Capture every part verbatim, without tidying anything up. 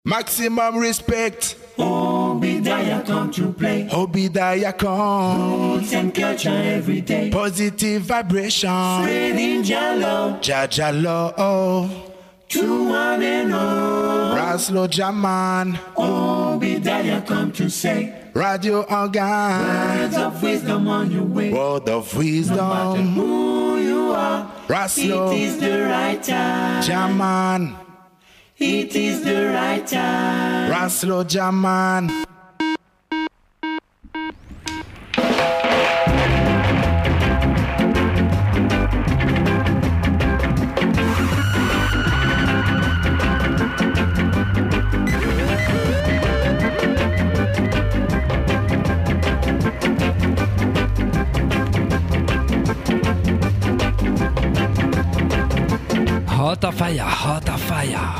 Maximum respect. Obadiah come to play. Obadiah come. Roots and culture every day. Positive vibration. Spreading Jalo. Jaja Love. To one and all. Raslo Jaman. Obadiah come to say. Radio Organ. Words of wisdom on your way. Word of wisdom. No matter who you are. Raslo. It is the right time. Jaman. It is the right time. Raslo Jaman. Hot of fire, hot of fire.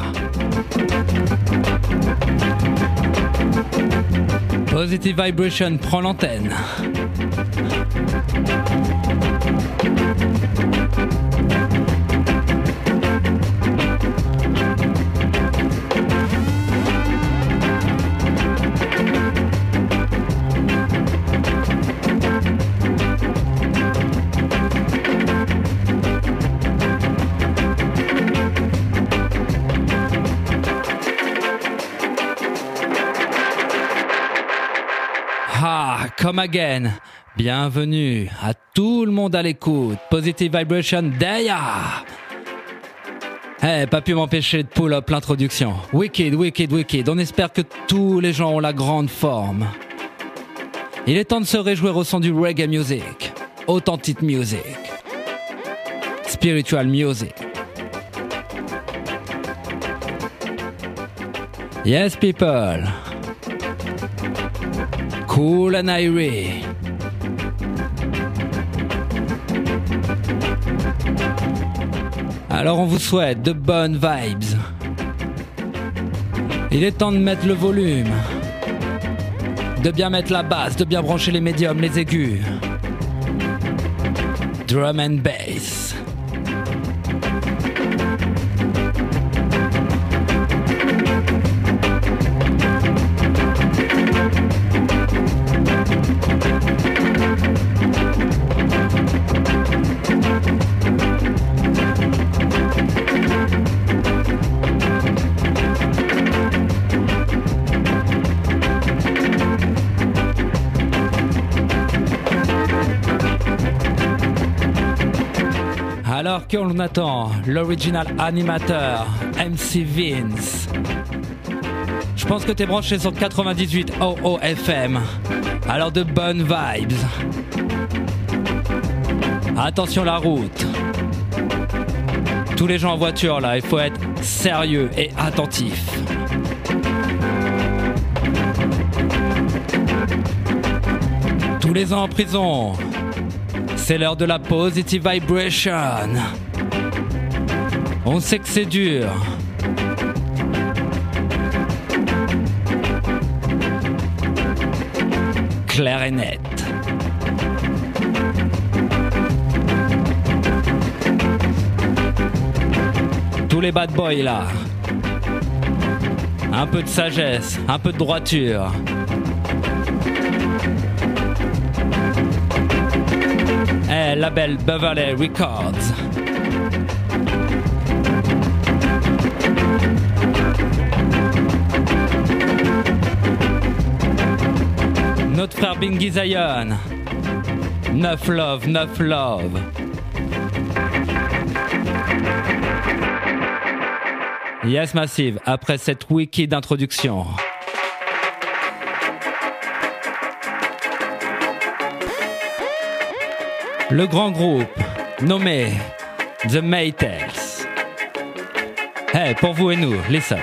Positive Vibration prend l'antenne. Ah, come again. Bienvenue à tout le monde à l'écoute. Positive Vibration Daya. Eh, hey, pas pu m'empêcher de pull up l'introduction. Wicked, wicked, wicked. On espère que tous les gens ont la grande forme. Il est temps de se réjouir au son du reggae music. Authentic music. Spiritual music. Yes, people. Cool and airy. Alors on vous souhaite de bonnes vibes. Il est temps de mettre le volume, de bien mettre la basse, de bien brancher les médiums, les aigus. Drum and bass. Alors qu'on attend l'original animateur M C Vince. Je pense que t'es branché sur quatre-vingt-dix-huit O O F M. Alors de bonnes vibes. Attention la route. Tous les gens en voiture là, il faut être sérieux et attentif. Tous les ans en prison. C'est l'heure de la positive vibration. On sait que c'est dur. Clair et net. Tous les bad boys là. Un peu de sagesse, un peu de droiture. Eh, label Beverly Records. Notre frère Bingy Zion. Neuf love, neuf love. Yes Massive, après cette wiki d'introduction. Le grand groupe nommé The Maytals. Hey, pour vous et nous, listen.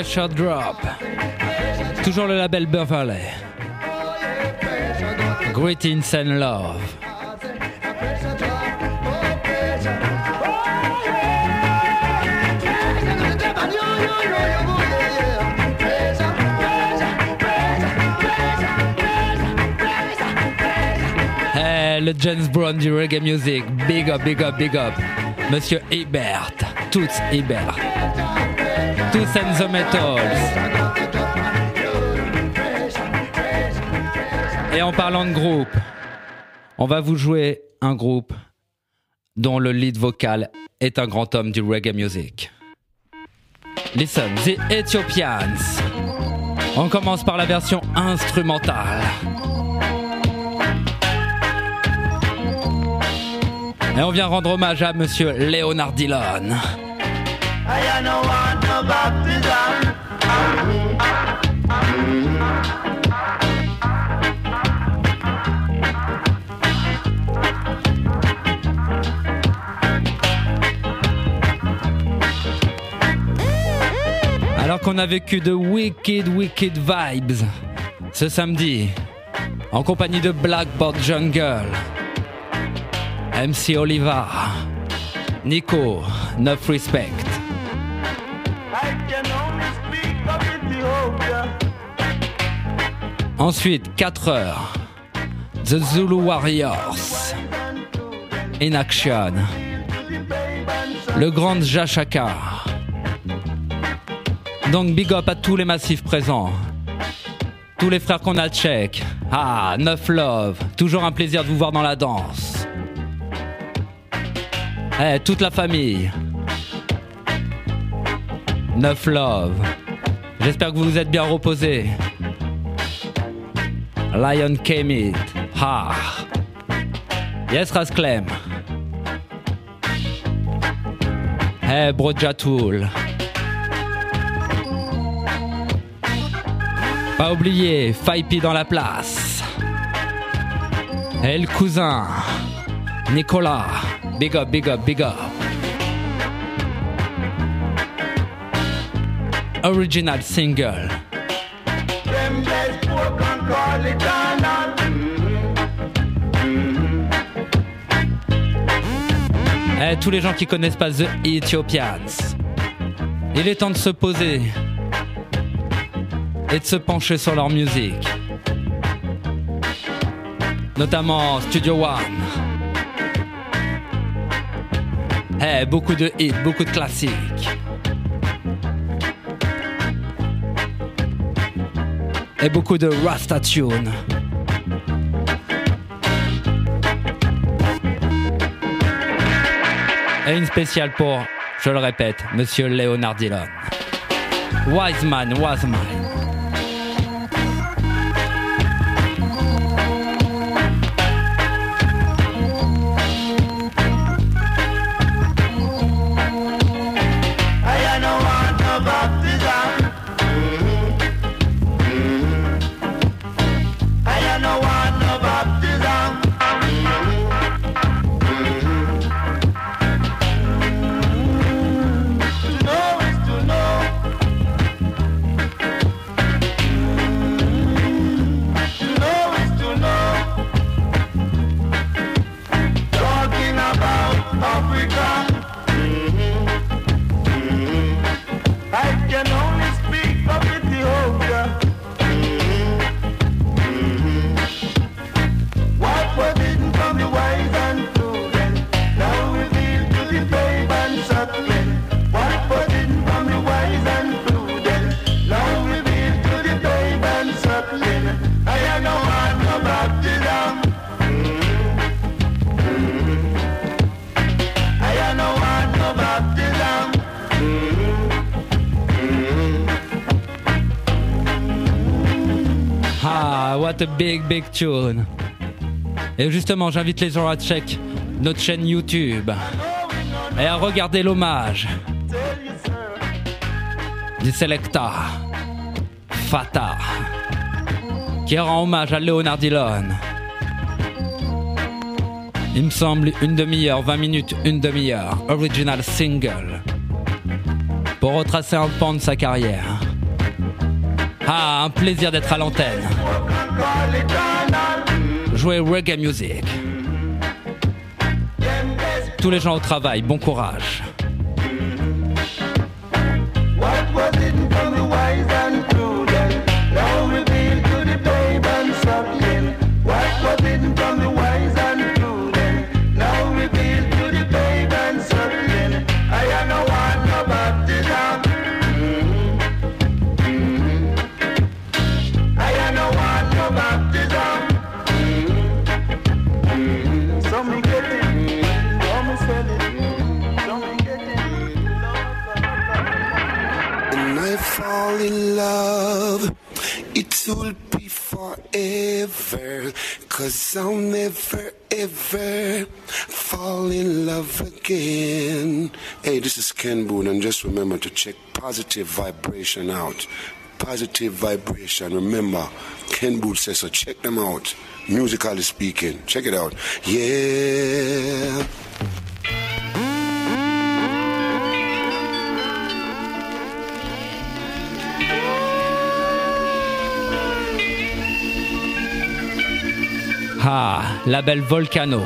Pressure Drop. Toujours le label Beverly. Greetings and Love. Hey, le James Brown du reggae music. Big up, big up, big up. Monsieur Ebert. Tous Ebert. Tous and the Metals. Et en parlant de groupe, on va vous jouer un groupe dont le lead vocal est un grand homme du reggae music. Listen, The Ethiopians. On commence par la version instrumentale. Et on vient rendre hommage à Monsieur Leonard Dillon. Alors qu'on a vécu de wicked, wicked vibes ce samedi, en compagnie de Blackboard Jungle, M C Oliva, Nico, Enough Respect. Ensuite, quatre heures, The Zulu Warriors, In Action, le grand Jashaka. Donc big up à tous les massifs présents, tous les frères qu'on a check. Ah, Neuf Love, toujours un plaisir de vous voir dans la danse. Eh, hey, toute la famille. Neuf Love, j'espère que vous vous êtes bien reposés. Lion Kemit, ha. Yes, Rasclem. Eh, hey, Brojatul. Pas oublier, Faipi dans la place. Et le cousin, Nicolas. Big up, big up, big up. Original single. Eh, tous les gens qui connaissent pas The Ethiopians, il est temps de se poser et de se pencher sur leur musique, notamment Studio One. Eh, beaucoup de hits, beaucoup de classiques. Et beaucoup de Rasta tune. Et une spéciale pour, je le répète, Monsieur Leonard Dillon. Wiseman, Wiseman. What a big, big tune. Et justement, j'invite les gens à check notre chaîne YouTube et à regarder l'hommage du Selecta Fata qui rend hommage à Leonard Dillon. Il me semble une demi-heure, vingt minutes, une demi-heure, original single, pour retracer un pan de sa carrière. Ah, un plaisir d'être à l'antenne. Jouer reggae music. Tous les gens au travail, bon courage. Fall in love, it will be forever, 'cause I'll never ever fall in love again. Hey, this is Ken Boone, and just remember to check Positive Vibration out. Positive Vibration, remember, Ken Boone says so, check them out. Musically speaking, check it out. Yeah. Ah, la belle Volcano.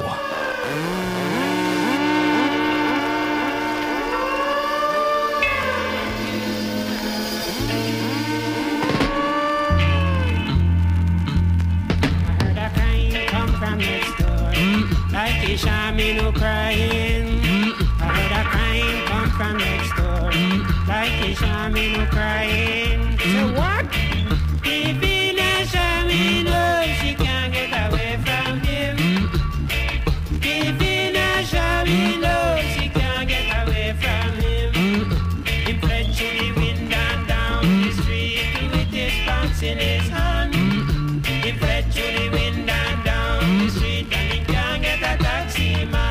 No crying. I heard a crying come from next door. Like he Shami no crying. So what? If he not Shami no, she can't get away from him. If he not Shami no, she can't get away from him. He fled through the wind and down the street with his pants in his hand. He fled through the wind and down the street and he can't get a taxi man.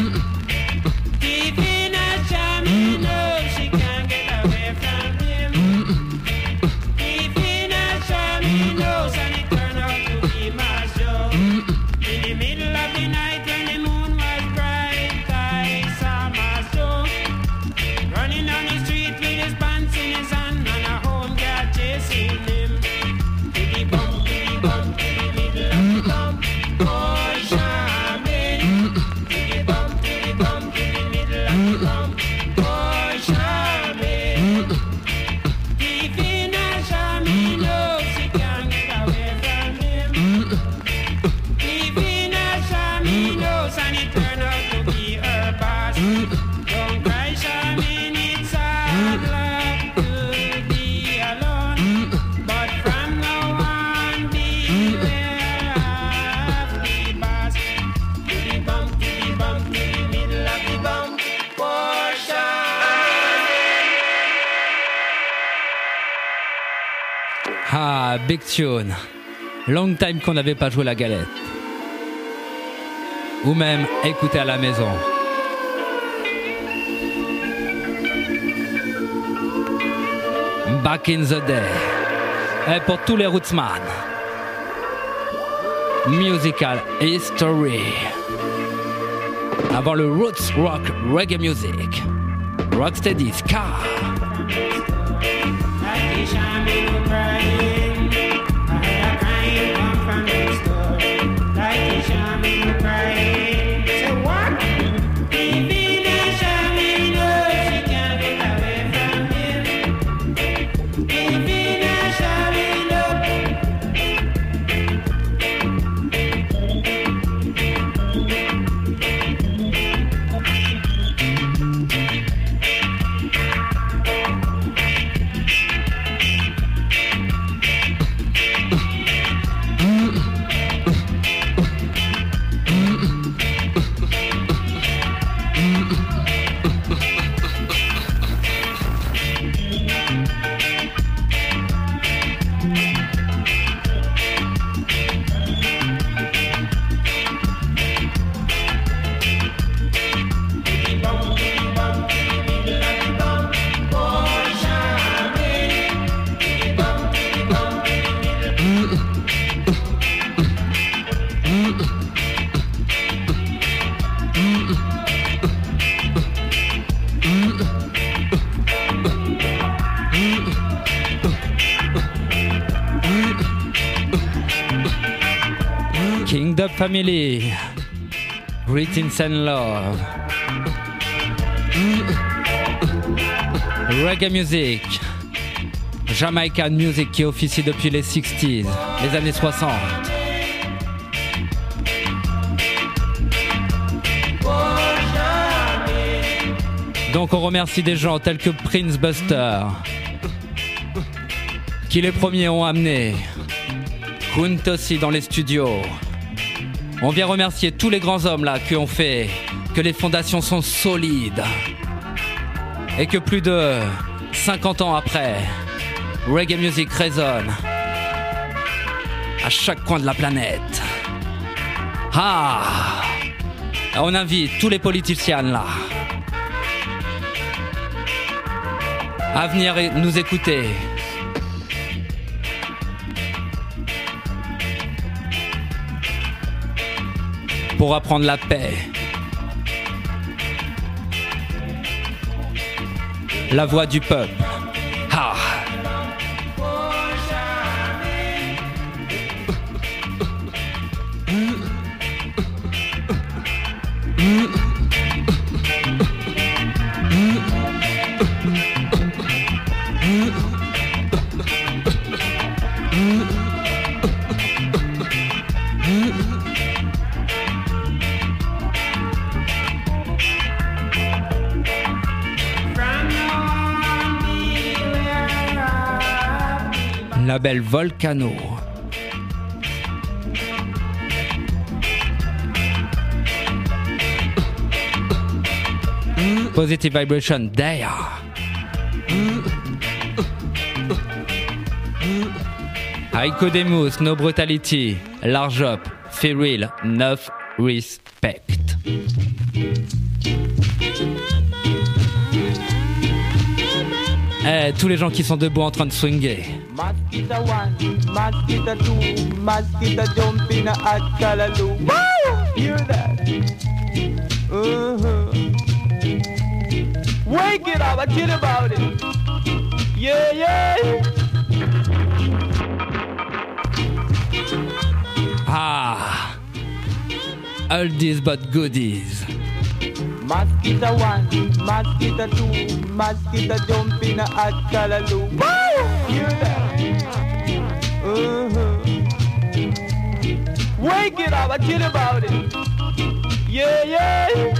Ah, big tune. Long time qu'on n'avait pas joué la galette. Ou même écouter à la maison. Back in the day. Et pour tous les rootsman. Musical history. Avant le roots rock reggae music. Rocksteady ska. family. Greetings and love. Reggae music. Jamaican music qui officie depuis les sixties, les années soixante. Donc on remercie des gens tels que Prince Buster, qui les premiers ont amené Kuntosi dans les studios. On vient remercier tous les grands hommes là qui ont fait que les fondations sont solides et que plus de cinquante ans après, reggae music résonne à chaque coin de la planète. Ah, on invite tous les politiciens là à venir nous écouter. Pour apprendre la paix. La voix du peuple. Ah. Label Volcano. Positive Vibration, Daya. Aiko Demus, No Brutality, Large Up, Ferril, Enough Respect. Eh, tous les gens qui sont debout en train de swinguer. Mosquito one, mosquito two, mosquito jump in a hot callaloo. Woo! Hear that? Uh-huh. Wake it up, I tell you about it. Yeah, yeah. Ah, oldies but goodies. Mosquito one, mosquito two, mosquito jump in a hot callaloo. Woo! Hear that? Uh-huh. Wake it up, I tell you about it. Yeah, yeah.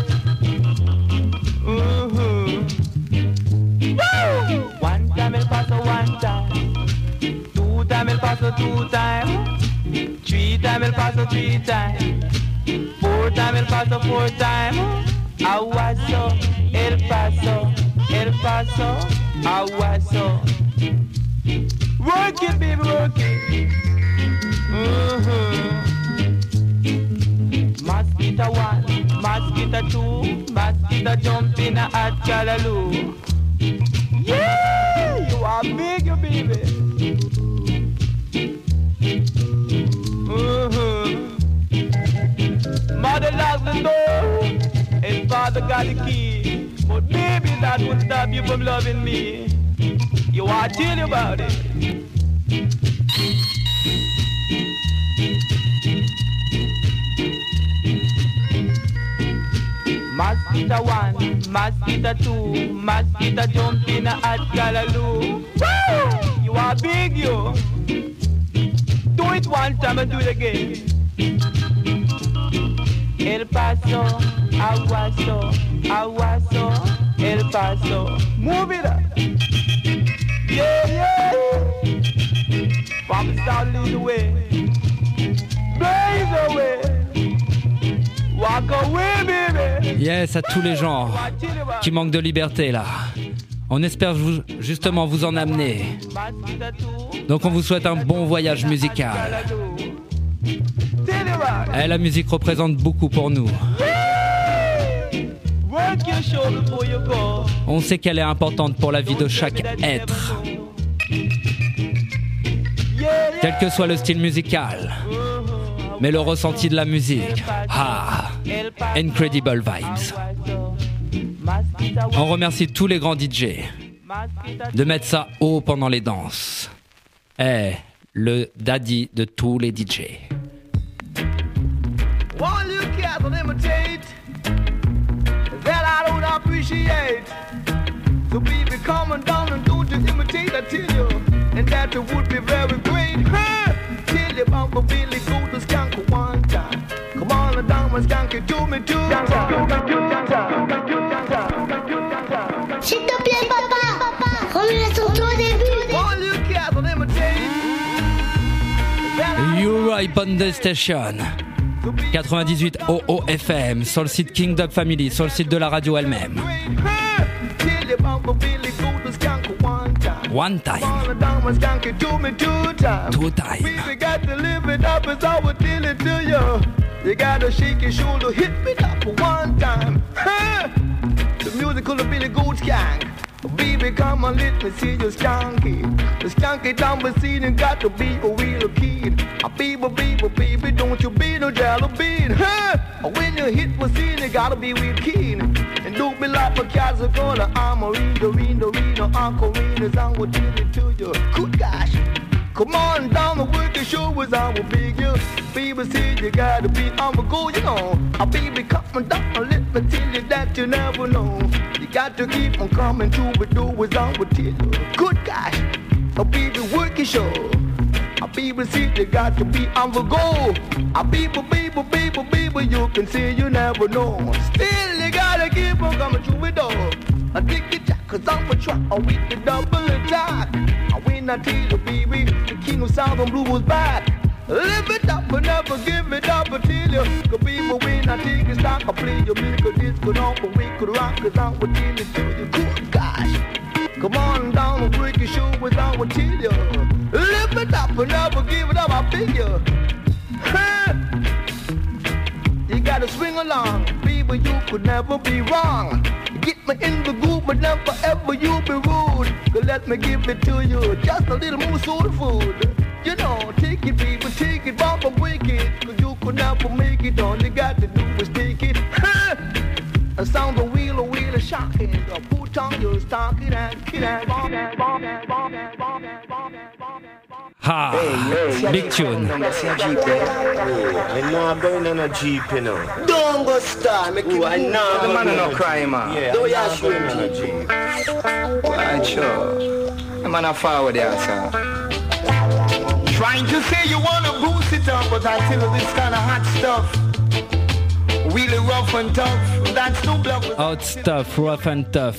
Uh-huh. Woo! One time el paso one time, two time el paso two time, three time el paso three time, four time el paso four time. Aguaso, El Paso, El Paso, Aguaso. Work it, baby, work it. Mm-hmm. Mosquito one, mosquito two, mosquito jump in a hot callaloo. Yeah, you are big, you baby. Mm-hmm. Mother locked the door. And Father got the key, but maybe that would stop you from loving me. You want to tell you about it. Mosquito one, mosquito two, mosquito jump in a hot callaloo. Woo! You are big, you. Do it one time and do it again. El Paso, Aguaso, Aguaso, El Paso. Move it up. Yeah, yeah. From the south, lead the way. Blaze away. Walk away, baby. Yes, à tous les gens qui manquent de liberté là. On espère vous, justement vous en amener. Donc on vous souhaite un bon voyage musical. Et la musique représente beaucoup pour nous. On sait qu'elle est importante pour la vie de chaque être. Quel que soit le style musical. Mais le ressenti de la musique. Ah, incredible vibes. On remercie tous les grands D J de mettre ça haut pendant les danses. Eh, le daddy de tous les D J. you can't imitate that I don't appreciate. So baby, come on down and don't you imitate, I tell you, and that it would be very great. Huh? Tell you about my Billy go to skank one time. Come on down and skank it to me two times. S'il te plaît, papa, remets le son au début. All you can't imitate. You right on the station. quatre-vingt-dix-huit O O F M, sur le site King Dog Family, sur le site de la radio elle-même. One time. Two time. We got to live it up as I would tell it to you. You gotta shake your shoulder, hit me up one time. Huh? The musical of Billy Goat Skank. Baby, come on, let me see you skanky. The skanky down the scene and got to be a real kid. A baby, baby, baby, don't you be no jello bean. Huh? When you hit the scene, you gotta be real keen. And don't be like a cat's a color. I'm a reader, reader, reader, Uncle Readers, I will tell it to you. Good gosh. Come on down the working show as I will big you. Baby said you gotta be on the go, you know. A baby coming down, let me tell you that you never know. You got to keep on coming to it, do as I will tell you. Good gosh, a baby working show. A baby said you got to be on the go. A baby, baby, baby, baby, you can say you never know. Still you gotta keep on coming to it, though. I dig it jack, cause I'm a truck, I with the double attack. I win, I tell you, baby, the king of sound and blue was back. Live it up but never give it up until you. Cause people when I take a stock, I play your music, disco, don't but we could rock, cause I would tell it to you. Good gosh, come on down and break your show without I tell you. Live it up but never give it up, I figure. Huh? You gotta swing along, people, you could never be wrong. Get me in the groove, but never ever you be rude. Cause let me give it to you, just a little more soul food. You know, take it, baby, take it, bump and break it. Cause you could never make it, all you got to do is take it. A sound of wheel, a wheel is shocking. The put on your stocking and kid and bomb and bomb and bomb and bomb and bomb and bomb and bomb. Ha! Big tune. I know I'm going on a Jeep, you know. Don't go star, make it. I know The man no cry, man. Yeah, Don't I'm you show going on a me. Jeep. Right, sure. The man a forward there, sir. Trying to say you wanna boost it up, but I tell you this kind of hot stuff. Really rough and tough. That's no bluff. Hot stuff, rough and tough.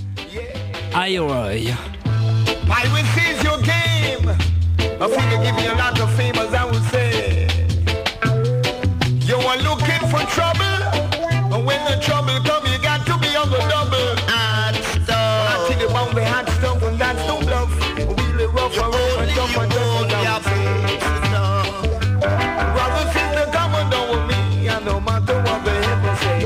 Iroy. Piracy is your game. I think I give you a lot of fame, as I would say. You are looking for trouble, and when the trouble comes, you got to be on the double. Hot stuff. I tell you about the hot stuff, and that's no bluff. Really rough and rough and tough and tough, as I would say. Brothers in the common down with me, and no matter what they ever say.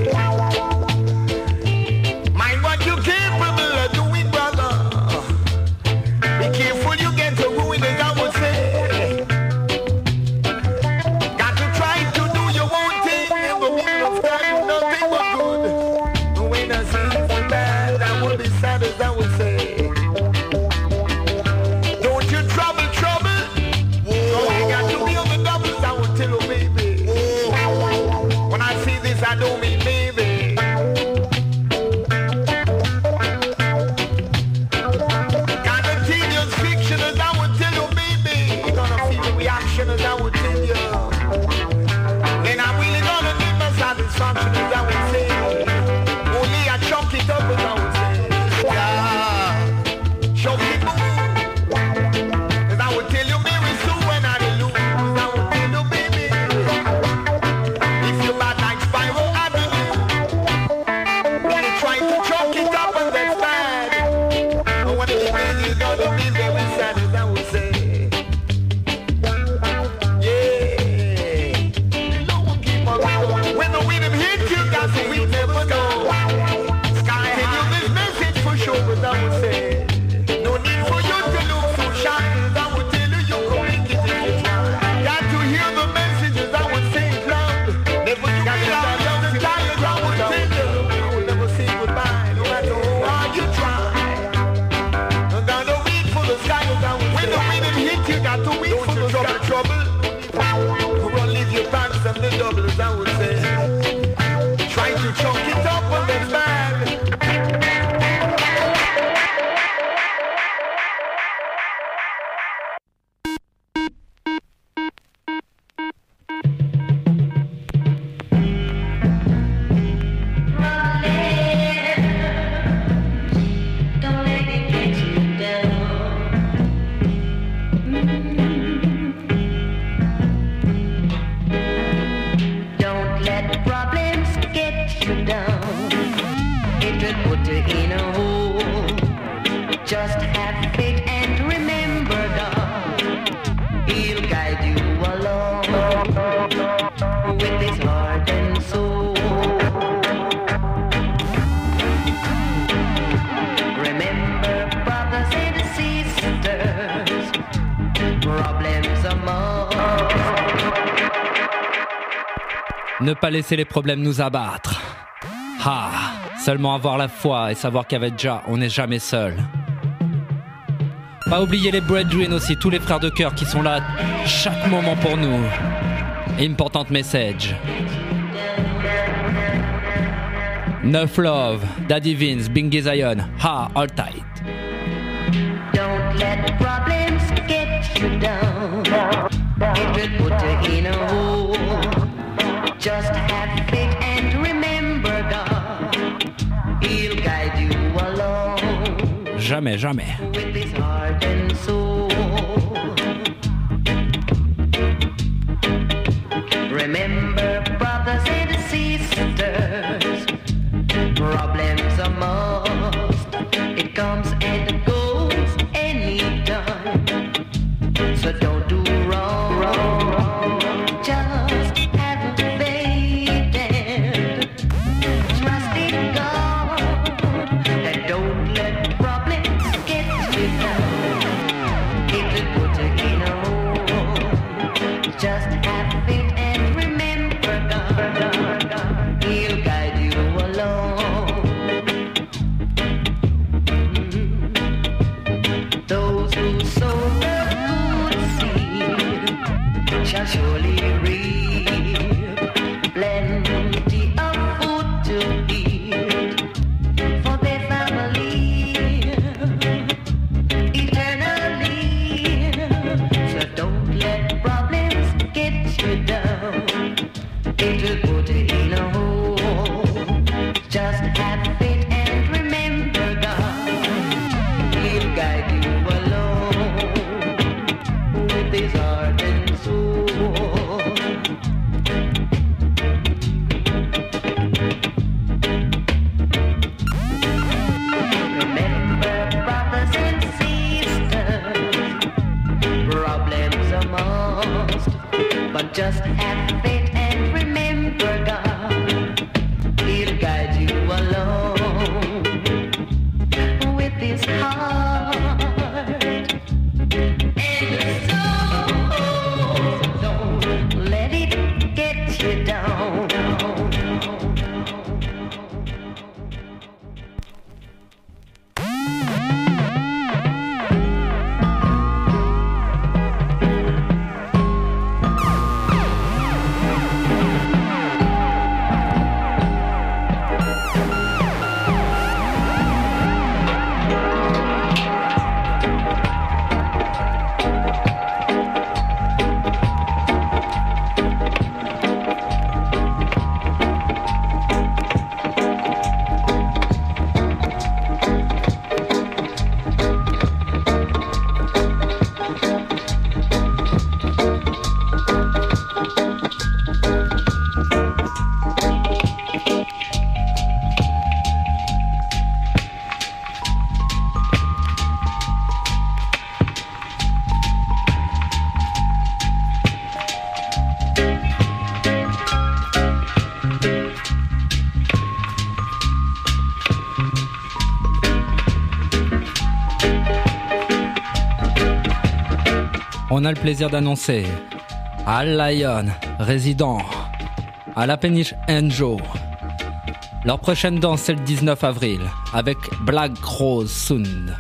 Mind what you capable of doing, brother. Be careful you get to ruin, as I would say. Got to try to do your own thing, never be enough time, nothing but good. When I say it's bad, I would be sad, as I would say. Don't you trouble, trouble? Oh, you got to be on the doubles, I would tell you, baby. When I see this, I don't mean baby. Got a tedious fiction, as I would tell you, baby. You're gonna feel the reaction, as I would tell you. Then I'm really gonna need my satisfaction, as I would say. Only I chunk it up, as I would say. Yeah, chunk it up. As I would tell you, Mary Sue, when I lose, I would tell you, baby. If you're bad like Spiral Avenue, really trying to choke it up, and that's bad. But when it is, you're gonna be very sad, as I would say. Yeah, no one keep on going. When the rhythm hits you, that's it, we never know. Sky tell you this message for sure, as I would say. No need for you to look so shy, as I would tell you, you can make it if you try. Got to hear the messages, I would say it loud. Never you got to down the tired, I would tell you. You will never say goodbye, no matter how hard you try. And got to wait for the sky, as I would when the rhythm hit you, got to wait for the sky. Trouble, trouble. Run, leave your pants and the double, as I would say. her in a hole. Just have faith and remember God. He'll guide you along with his heart and soul. Remember, brothers and sisters, problems among. Ne pas laisser les problèmes nous abattre. Ah, seulement avoir la foi et savoir qu'avec Jah, on n'est jamais seul. Pas oublier les brethren aussi, tous les frères de cœur qui sont là chaque moment pour nous. Important message. Neuf Love, Daddy Vince, Bingy Zion, ha, all tight. Don't let problems get you down. It will put you in a hole. Just have faith and remember God. He'll guide you along. Jamais, jamais. With his heart and soul. Remember, brothers and sisters, problems are must. It comes and it goes anytime. So don't do wrong. wrong. Just have faith and trust in God. And don't let problems get you down. It will put you in a hole. Just have faith and remember God. He'll guide you along. Those who sow the good seed shall surely reap plenty of food to eat for their family eternally. So don't let problems get you down. It will put you in a hole. Just have faith and remember God. He'll guide you along with his heart and soul. Remember, brothers and sisters, problems are must, but just have faith and remember God. He'll guide you along with his heart and soul. Don't let it get you down. On a le plaisir d'annoncer Al Lion, résident à la péniche Enjo. Leur prochaine danse c'est le dix-neuf avril avec Black Rose Sound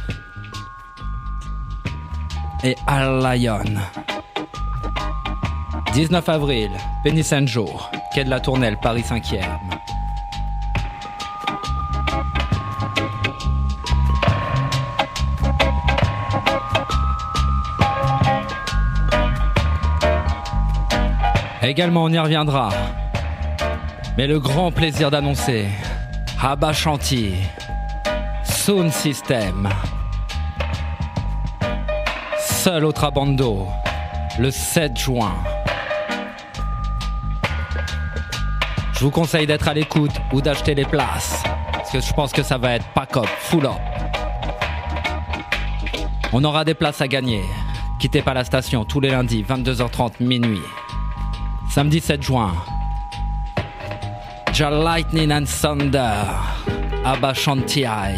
et Al Lion. dix-neuf avril, péniche Enjo, quai de la Tournelle, Paris cinquième. Également, on y reviendra. Mais le grand plaisir d'annoncer Abba Chanty, Sound System, seul au Trabando, le sept juin. Je vous conseille d'être à l'écoute ou d'acheter les places parce que je pense que ça va être pack up, full up. On aura des places à gagner. Quittez pas la station tous les lundis, vingt-deux heures trente, minuit. Samedi sept juin. Ja Lightning and Thunder, Abba Shantiai,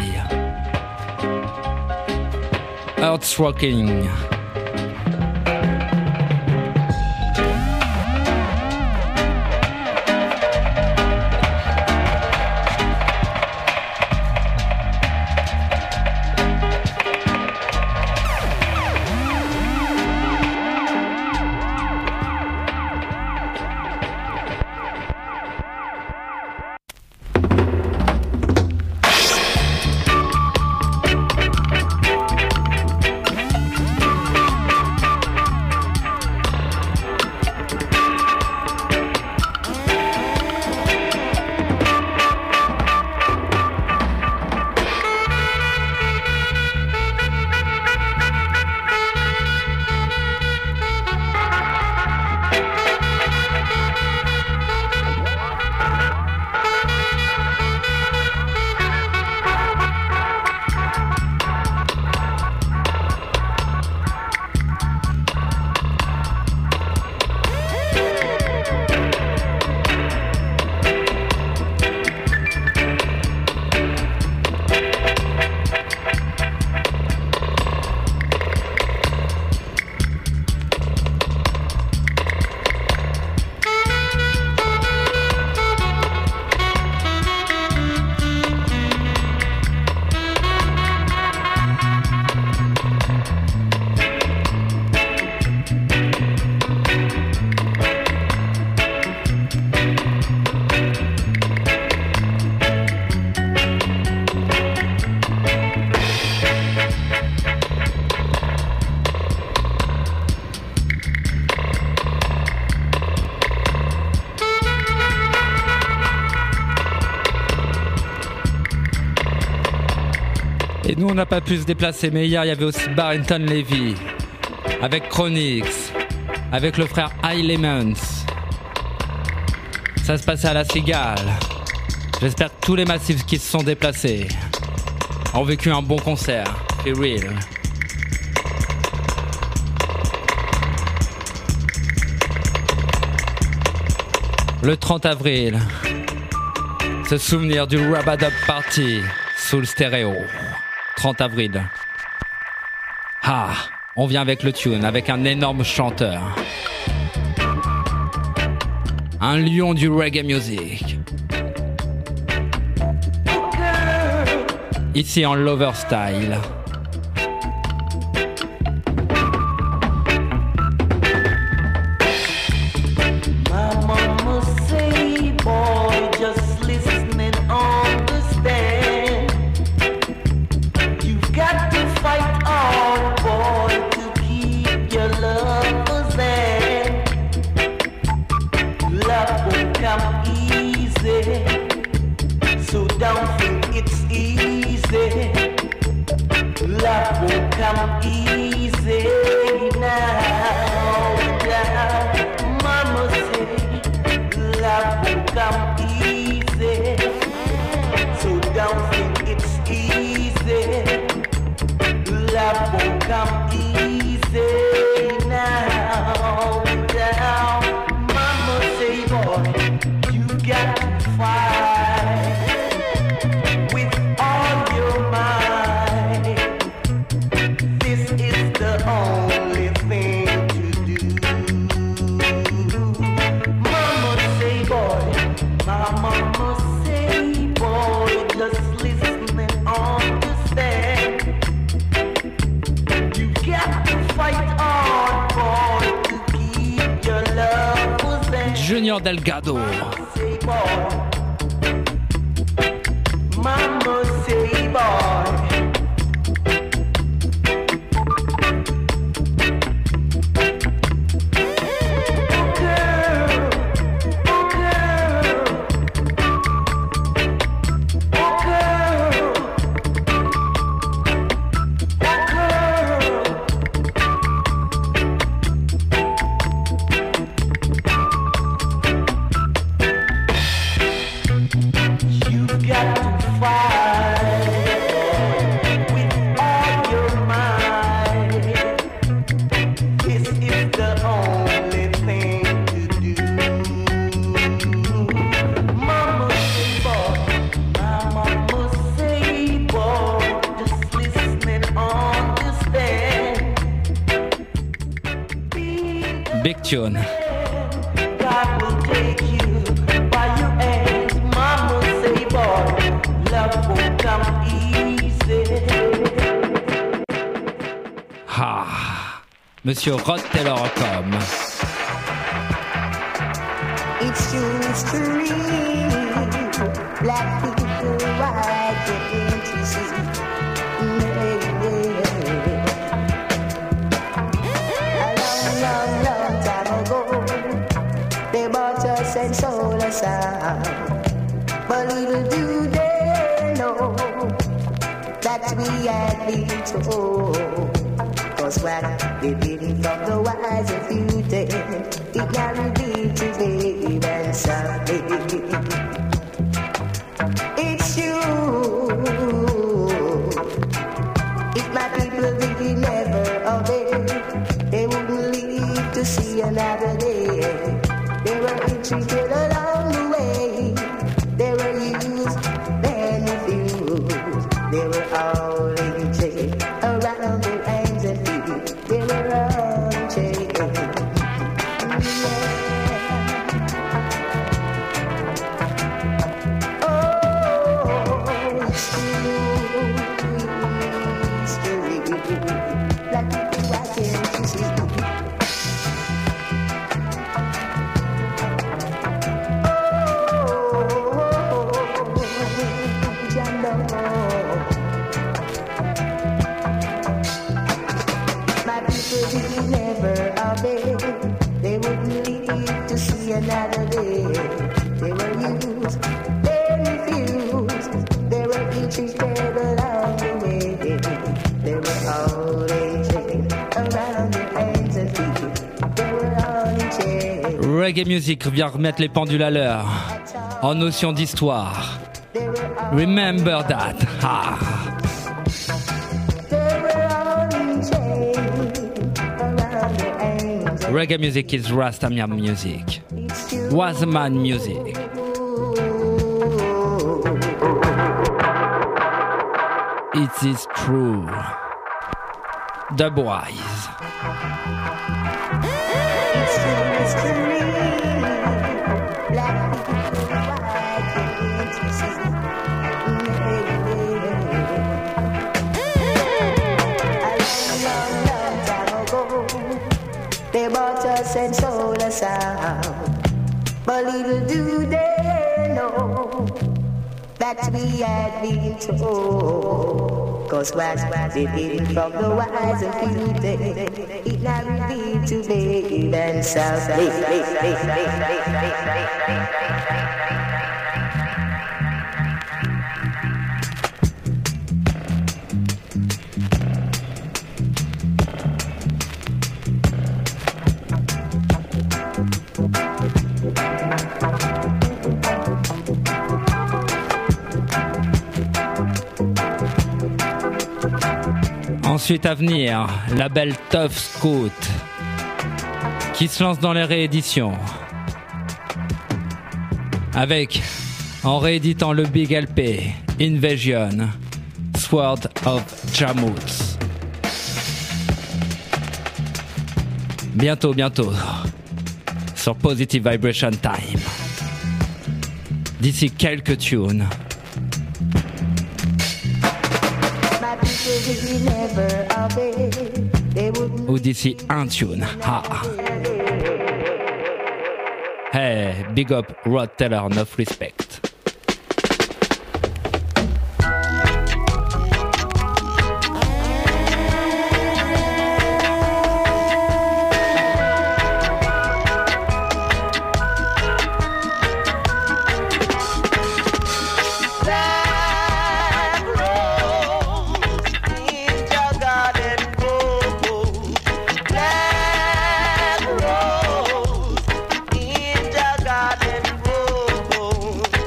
Earth's Rocking. Et nous, on n'a pas pu se déplacer. Mais hier, il y avait aussi Barrington Levy, avec Chronix, avec le frère High Lemons. Ça se passait à la Cigale. J'espère que tous les massifs qui se sont déplacés ont vécu un bon concert. C'est real. Le trente avril, se souvenir du Rub-a-Dub Party sous le stéréo. trente avril. Ah, on vient avec le tune, avec un énorme chanteur. Un lion du reggae music. Ici en Lover Style. Junior Delgado. tune. God will take you by your hands. Mama say, boy, love won't come easy. Ah, Monsieur Rod Taylor comme. It's true, it's true. Black people, why can't you see? A long, long, long time ago, they bought us and sold us out. But little do they know that we had been told. Cause what they did from the wise a few days, it can reveal today and someday. It's you. If my people did never obey, they wouldn't live to see another day. They were treated along the way. They were used, then refused. They were all in jail around their hands and feet. They were all in jail. Oh, it's true. History. Black people, why can't you see? They wouldn't live to see another day. They were used, they refused. They were being treated along the way. They were all in chains around their hands and feet. They were all in chains. Reggae Music vient remettre les pendules à l'heure en notion d'histoire. Remember that. Ah. Reggae music is Rastamian music. Wasman music. It is true. Dubwise. They bought us and sold us out. But little do they know that we had been told. Cause what they did from the wise and few days, it now revealed to babe and south. Ensuite à venir, la belle Tough Scout qui se lance dans les rééditions avec, en rééditant le Big L P, Invasion, Sword of Jamoots. Bientôt, bientôt, sur Positive Vibration Time. D'ici quelques tunes. Ou d'ici un tune. Ah. Hey, big up Rod Taylor, enough respect. Garden grow.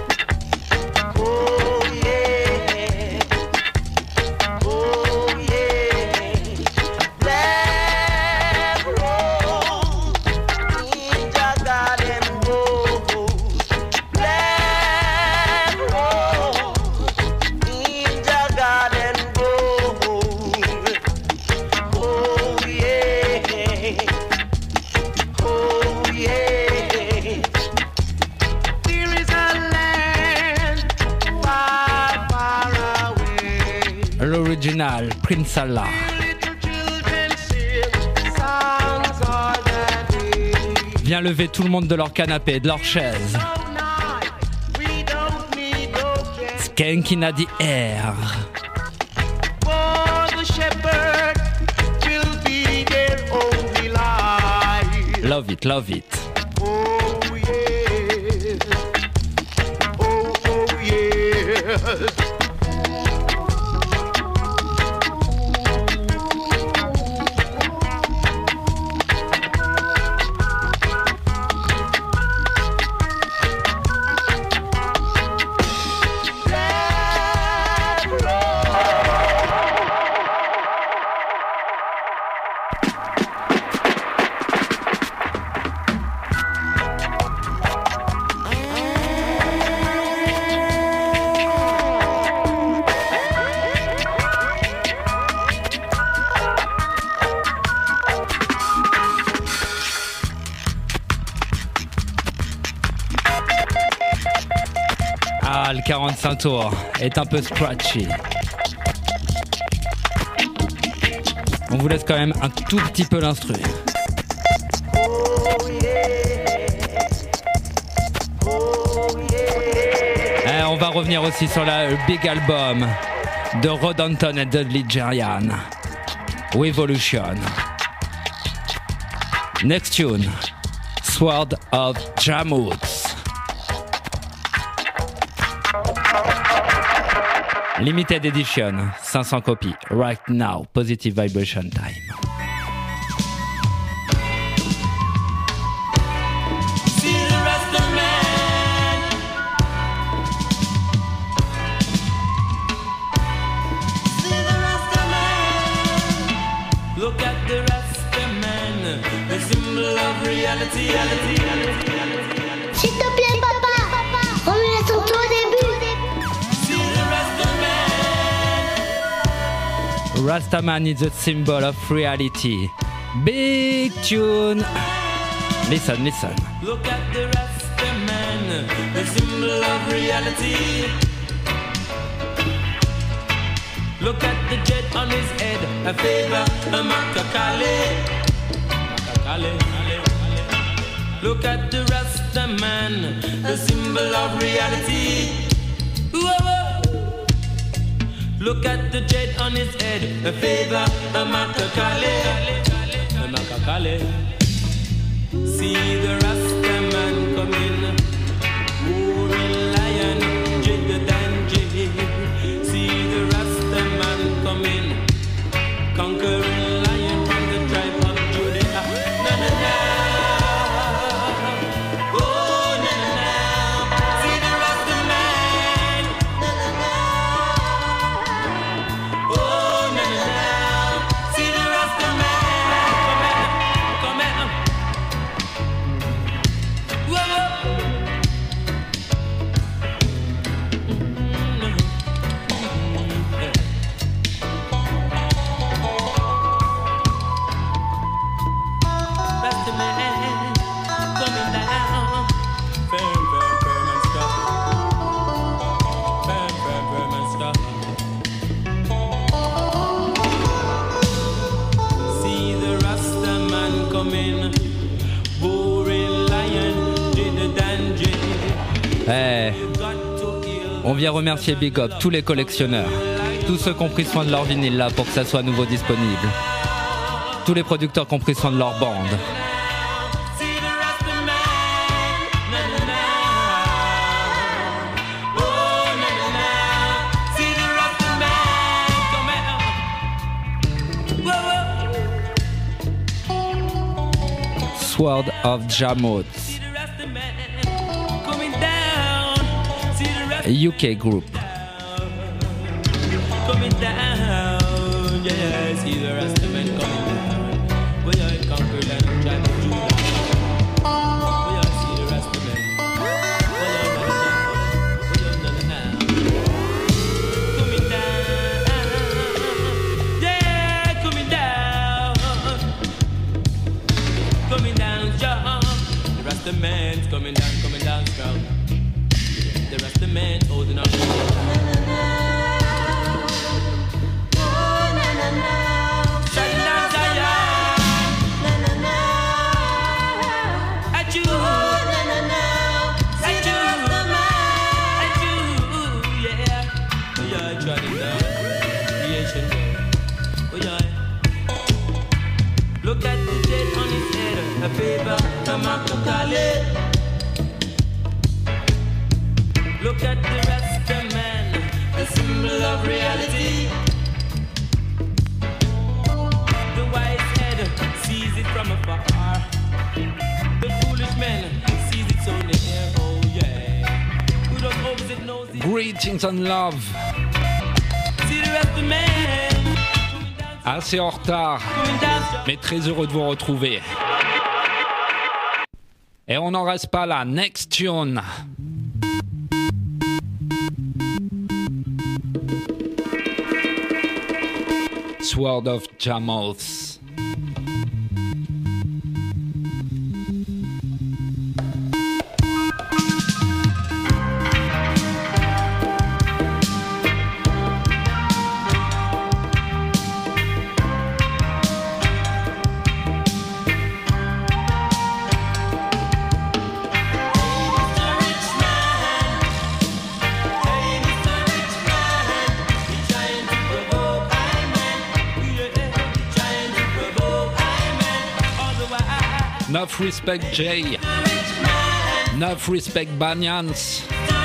original, Prince Allah. Viens lever tout le monde de leur canapé, de leur chaise. Skank in the air. Love it, love it. Oh yes. Oh, oh yes. Ah, le quarante-cinq tours est un peu scratchy. On vous laisse quand même un tout petit peu l'instru. Eh, on va revenir aussi sur la big album de Rod Anton et Dudley Gerian, Revolution. Next tune, Sword of Jamoots. Limited edition, cinq cents copies. Right now, Positive Vibration time. See the Rasta man. See the Rasta man. Look at the Rasta man, the symbol of reality, reality, reality, reality. S'il te plaît, papa, remets le tonton au début. Rastaman is the symbol of reality. Big tune. Listen, listen. Look at the Rastaman, the symbol of reality. Look at the jet on his head, a favor, a makakale. Makakale. Look at the Rastaman, the symbol of reality. Whoa. Look at the jet on his head, a favor, a makakale, a makakale. See the Rastaman coming, roaring lion, jigger than jig. See the Rastaman coming, conquering lion from the tribe of Judah. Na na na, oh na na na. See the Rastaman, na na na. Oh na na na, see the Rastaman, come here, come here. Whoa. Rastaman coming down, firm, firm, firm and stuff, firm, firm, firm and stuff. See the Rastaman coming, boring lion, jigger than jig. Eh, on vient remercier Big Up tous les collectionneurs, tous ceux qui ont pris soin de leur vinyle là pour que ça soit à nouveau disponible, tous les producteurs qui ont pris soin de leur bande. Sword of Jamoots, U K group. Coming down, yeah, see the Rastaman coming down. We are conquered and tried to do that. We are see the Rastaman. We are na na na, we are na na na. Coming down, yeah, coming down, coming down strong. The Rastaman's coming down, coming down strong. The Rastaman holding on. Waiting on Love. Assez en retard, mais très heureux de vous retrouver. Et on n'en reste pas là. Next tune. Sword of Jamoth. Enough respect Jay. Enough respect Banyans.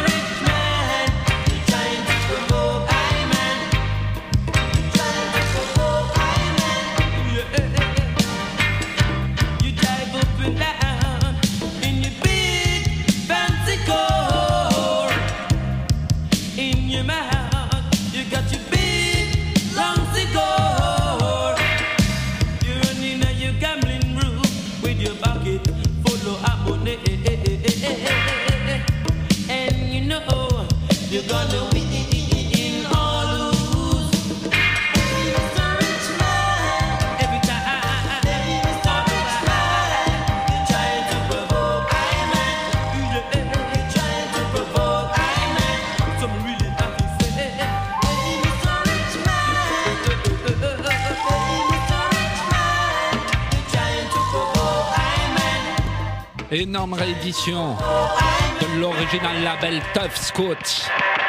Énorme réédition de l'original label Tough Scout.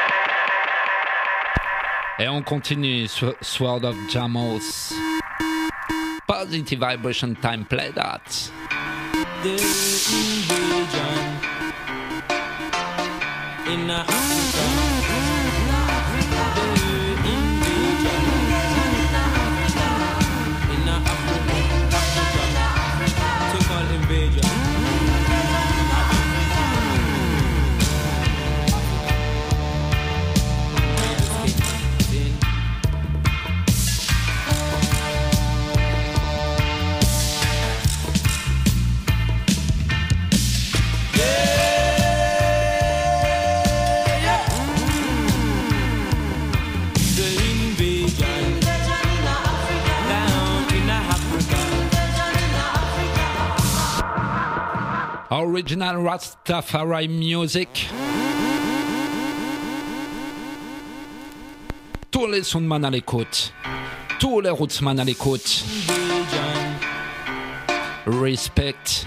Et on continue sur Sword of Jamoth. Positive Vibration Time, play that. The invasion in Africa. The invasion in Africa. So-called invasion. Original Rastafari music. Tous les soundman à l'écoute. Tous les rootsman à l'écoute. Respect.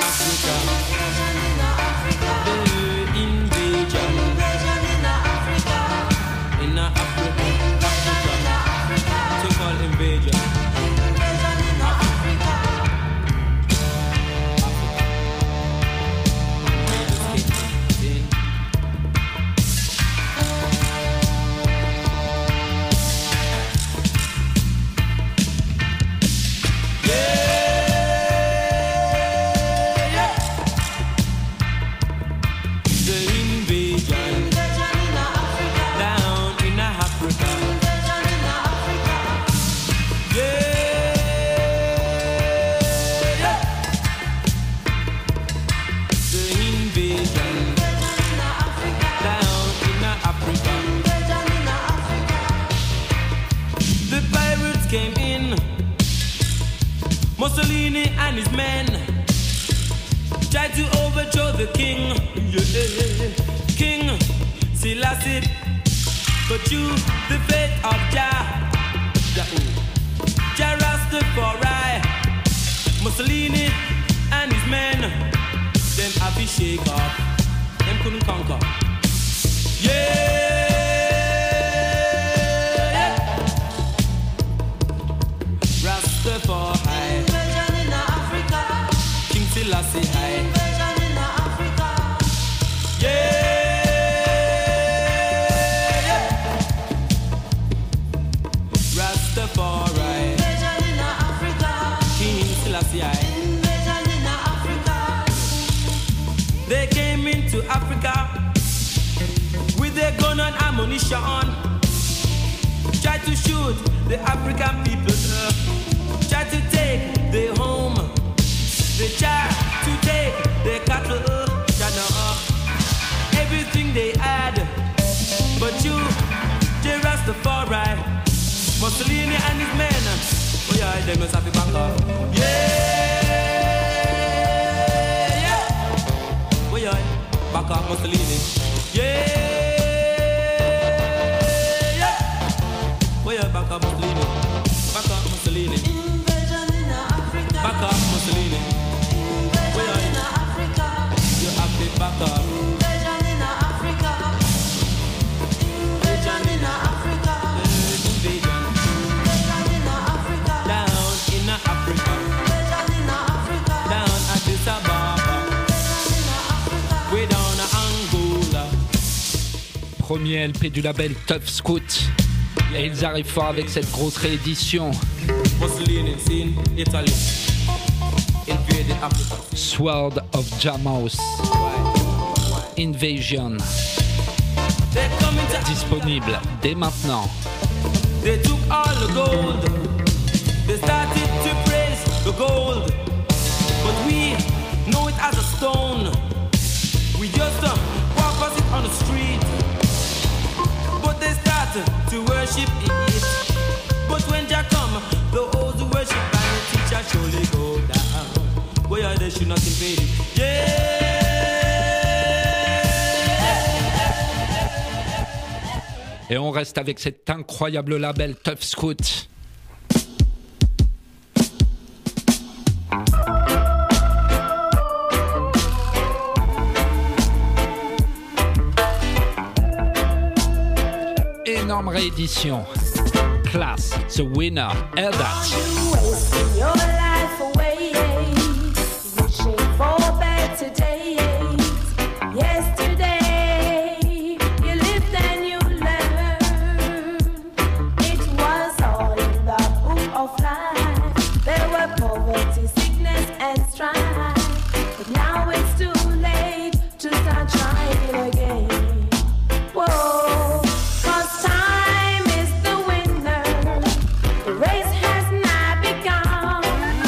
Mussolini and his men tried to overthrow the king, yeah. King Selassie, but you the fate of Jah, Jah Rastafari. Mussolini and his men, them have to shake up, them couldn't conquer, yeah. Rastafari, King Selassie high. Yeah, Rastafari, King Selassie high. They came into Africa with their gun and and ammunition. Try to shoot the African people. Uh, try to take their home. They try to take their cattle. Uh, uh, everything they had. But you, J. Rastafari, Mussolini and his men. Oh yeah, they must have to back up. Yeah, yeah. Oh yeah, back up Mussolini. Yeah. Back up Mussolini, back up Mussolini, invasion in Africa, back up Mussolini, invasion in Africa, you have to back up, invasion in Africa, invasion in Africa, invasion, invasion in Africa, down in Africa, invasion in Africa, down at Addis Ababa, invasion in Africa, way down to Angola. Premier L P du label Tough Scout. Et ils arrivent fort avec cette grosse réédition. Sword of Jamos. Invasion. Disponible dès maintenant. They took all the gold. They started to praise the gold. But we know it as a stone. We just uh, walk past it on the street. But they start to worship it. But when Jah come, the old worship vanity shall surely go down. Where they should not invade it. Yeah. Et on reste avec cet incroyable label Tough Scout. Énorme réédition. Class, The Winner, Air That. Your life away, wishing for better days. Yesterday, you lived and you learned. It was all in the book of life. There were poverty, sickness, and strife. But now it's too late to start trying again. Whoa. Time is the winner. The race has not begun.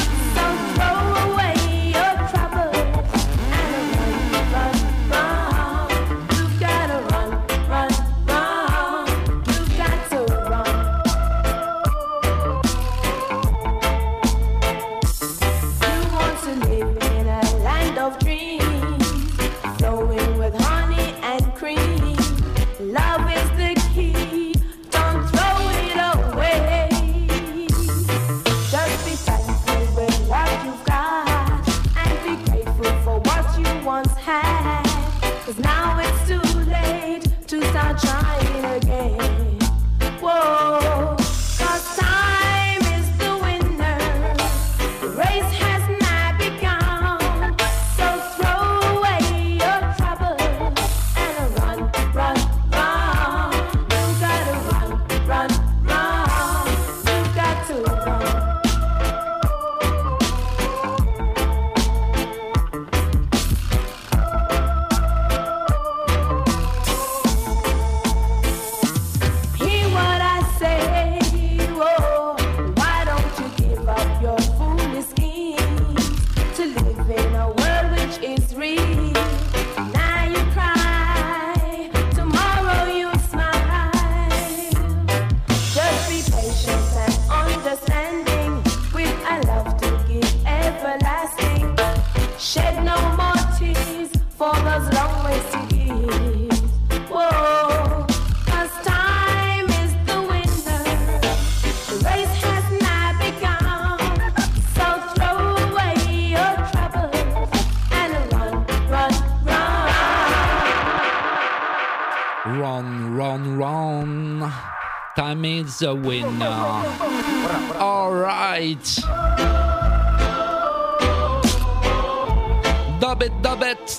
Time is the winner. All right. Dub it, dub it.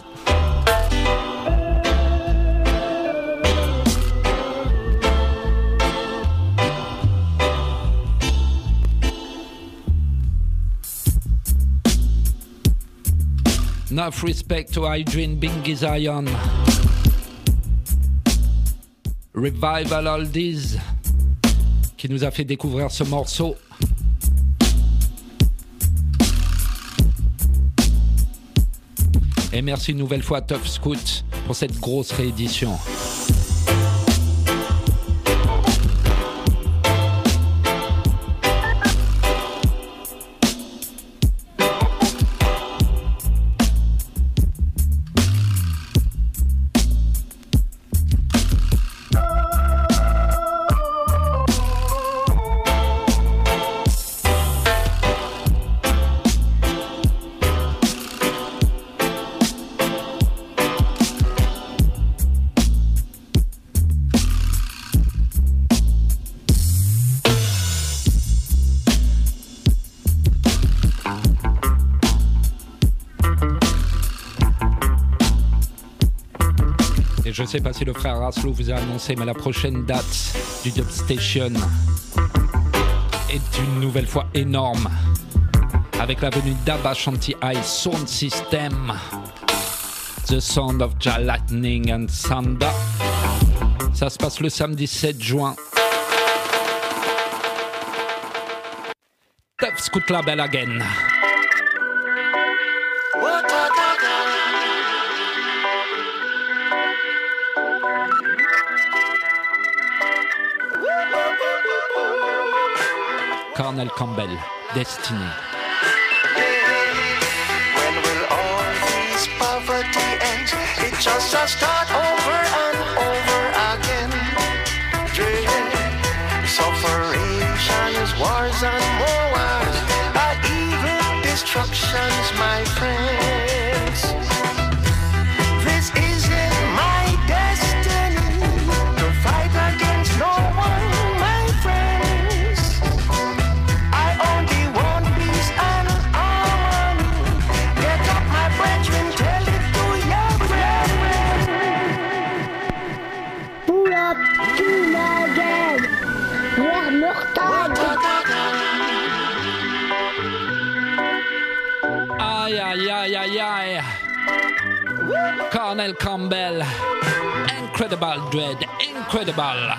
Enough respect to Adrian Bingy Zion. Revival Oldies, qui nous a fait découvrir ce morceau. Et merci une nouvelle fois à Tough Scout pour cette grosse réédition. Je ne sais pas si le frère Raslo vous a annoncé, mais la prochaine date du Dub Station est une nouvelle fois énorme. Avec la venue d'Abba Shanti High Sound System, The Sound of Jah Lightning and Thunder. Ça se passe le samedi sept juin. Tough Scout Label again. Colonel Campbell, Destiny. When will all these poverty end? It just a start over and over again. Dread, sufferings, wars and more wars, are even destructions, my friends. This isn't my destiny to fight against no one, my friends. Aïe, aïe, aïe, aïe, aïe. Colonel Campbell. Incredible Dread. Incredible.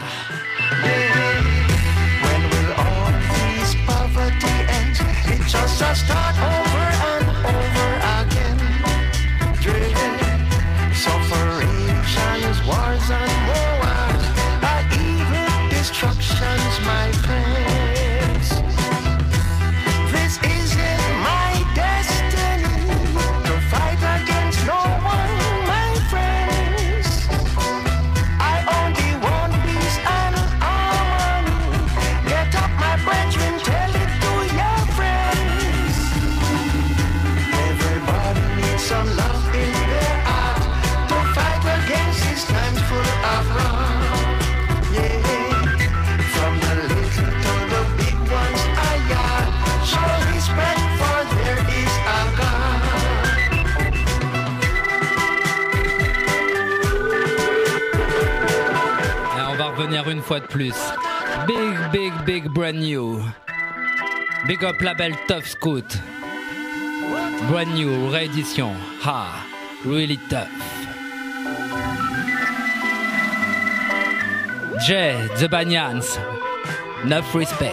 When will all these poverty end? It just a start over and over again. Dread, sufferings, wars and more wars, are even destructions, my friends. This isn't my destiny to fight against no one, my friends. I only want peace and harmony. Get up, my brethren, tell it to your friends. Everybody needs some love in their heart to fight against these times full of wrong. Yeah, from the little to the big ones, I got show respect, for there is a God. Et on va revenir une fois de plus. Big, big, big brand new. Big up label Tough Scout. Brand new, réédition. Ha, really tough. Jay, The Banyans. Enough respect.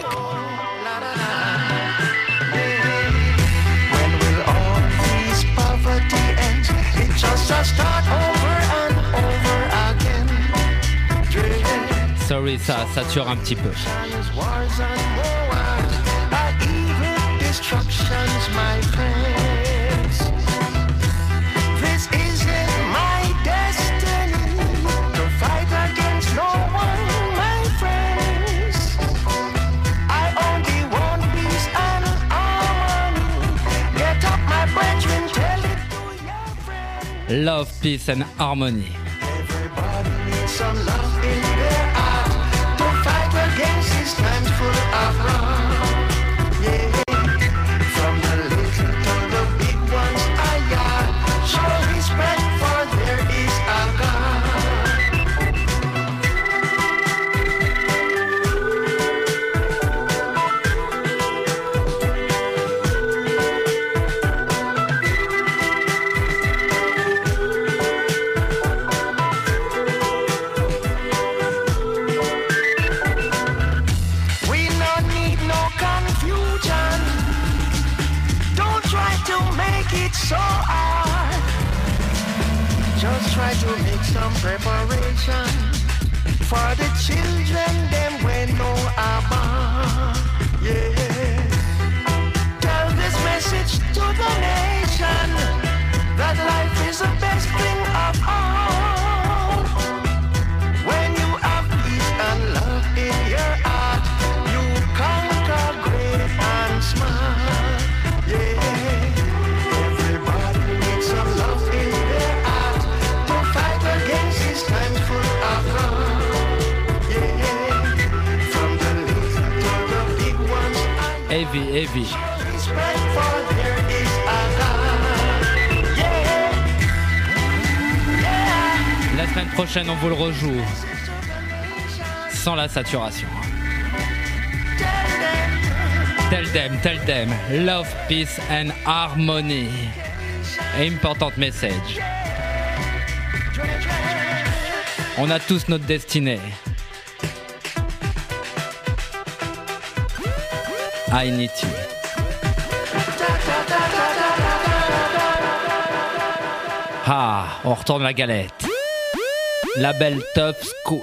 When will all these poverty end? It just a start over and over again. Dread, Sorry, ça sature un petit peu. wars and more wars, are even destructions, my friends. This isn't my destiny to fight against no one, my friends. I only want peace and harmony. Get up, my brethren, tell it to your friends. Love, peace and harmony. Everybody needs some love in their heart to fight against these times full of wrong. Yeah, from the little to the big ones, I got show respect, for there is a God. so hard. Just try to make some preparation for the children, them when no about. Yeah. Tell this message to the nation that life is the best thing of all. When you have peace and love in your heart, you conquer great and small. Yeah. Everybody needs some love in their heart to fight against this time full of wrong. Yeah. From the little to the big ones. Heavy, heavy. Spread for there is a God. Yeah. Yeah. La semaine prochaine, on vous le rejoue. Sans la saturation. Tell them, tell them. Love, peace and harmony. Important message. On a tous notre destinée. I need you. Ah, on retourne la galette. La belle Tough Scout.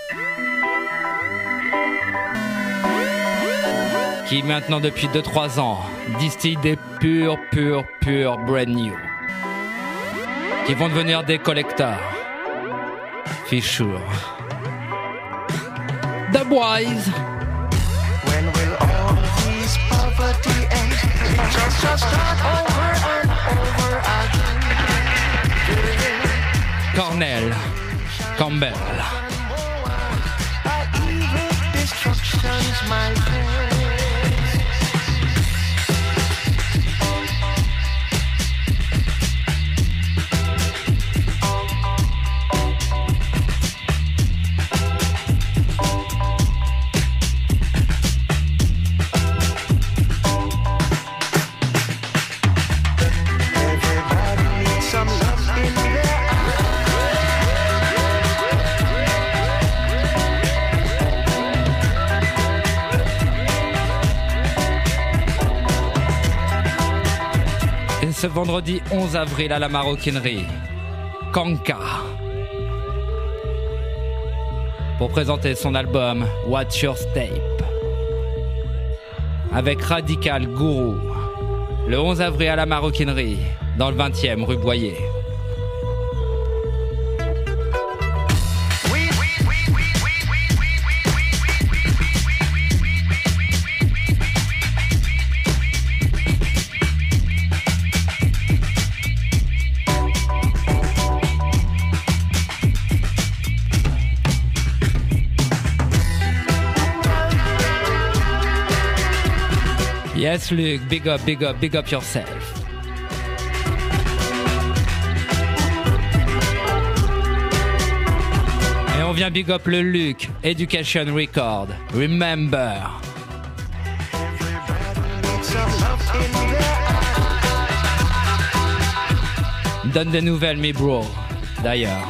Qui maintenant depuis deux trois ans distille des purs, purs, purs brand new. Qui vont devenir des collecteurs. Fichur. The Boys. When will all these poverty end? Just, just start over and over again. Cornell Campbell. Evil destructions, my friends. Ce vendredi onze avril à la Maroquinerie, Kanka, pour présenter son album What's Your Tape avec Radical Guru, le onze avril à la Maroquinerie, dans le vingtième rue Boyer. Yes, Luke, big up, big up, big up yourself. Et on vient big up le Luke, Education Record, Remember. Donne des nouvelles, mes bro, d'ailleurs.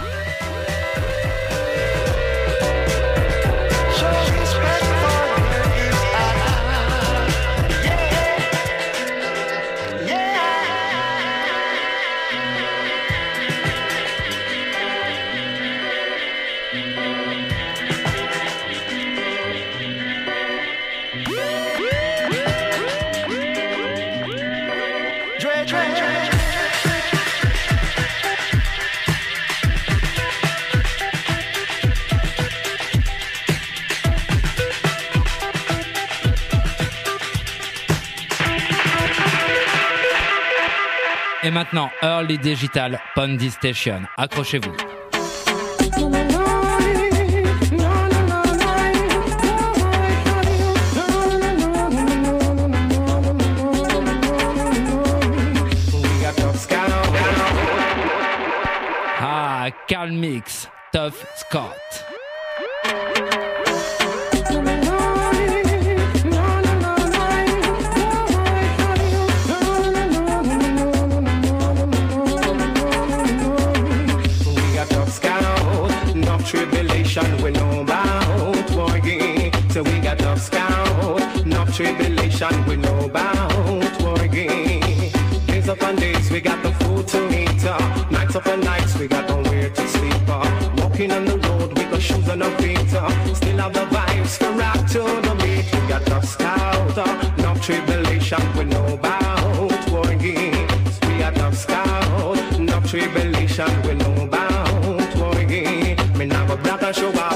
Et maintenant, Early Digital Pondy Station. Accrochez-vous. Ah, Carl Mix, Tough Scott. We know about working, so we got tough scout. No tribulation, we know about working. Days up and days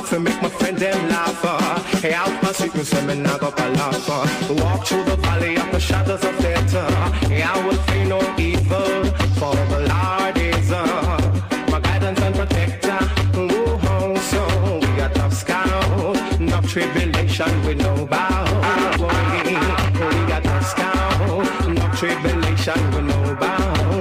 talk to make my friend them laugh. Uh. Hey, out my sickness, I'm in a couple laugh. Uh. Walk through the valley of the shadows of death. Uh. Hey, I will fear no evil, for the Lord is uh, my guidance and protector. Ooh, oh, so we got tough scout, no tribulation with no bow. We got tough scout, no tribulation with no bow.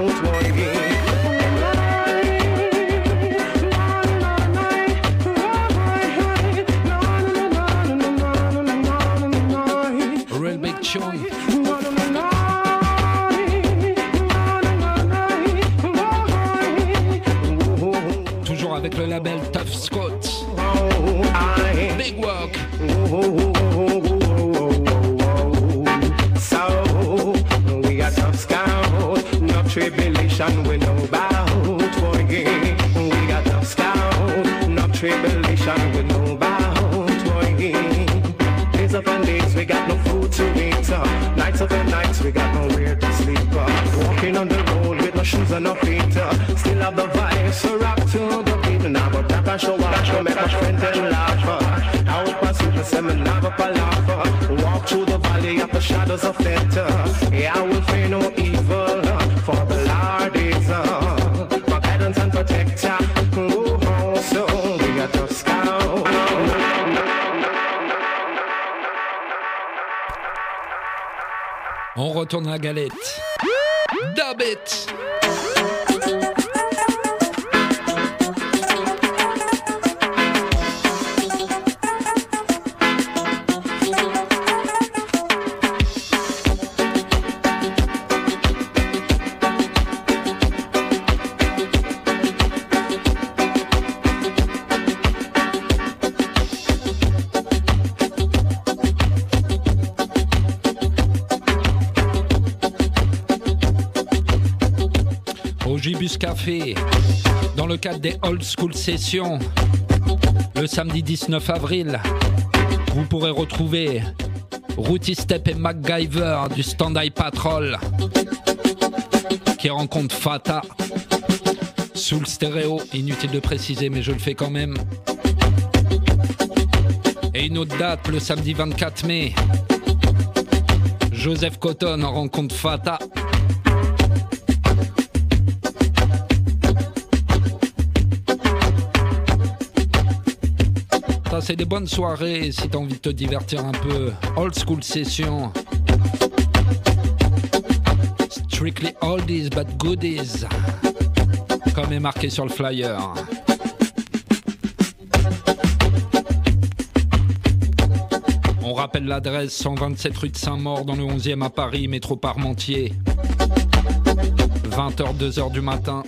Toujours avec le label Tough Scott. Big Work. So we got tough scout, no tribulation with no bout. We got tough scout, no tribulation with no bout. Days up and days we got no food to eat. Uh. Nights up and nights we got nowhere to sleep. Uh. Walking on the road with no shoes and no feet. Uh. Still have the vibes, so rock to the beat. Now but back and show up, show make my friend and laugh. Uh. Out my super seven, now up a laugh. Uh. Walk through the valley of the shadows of death. Uh. Yeah, I will fear no evil, uh. for the Lord is uh, my guidance and protector. Ooh, oh, so we got tough scout. On retourne la galette. Dub it. Gibus Café, dans le cadre des Old School Sessions, le samedi dix-neuf avril, vous pourrez retrouver Rooty Step et MacGyver du Stand-Eye Patrol qui rencontre Fata sous le stéréo, inutile de préciser mais je le fais quand même. Et une autre date le samedi vingt-quatre mai, Joseph Cotton rencontre Fata. C'est des bonnes soirées si t'as envie de te divertir un peu. Old School Session. Strictly oldies but goodies. Comme est marqué sur le flyer. On rappelle l'adresse cent vingt-sept rue de Saint-Maur dans le onzième à Paris, métro Parmentier. vingt heures, deux heures du matin.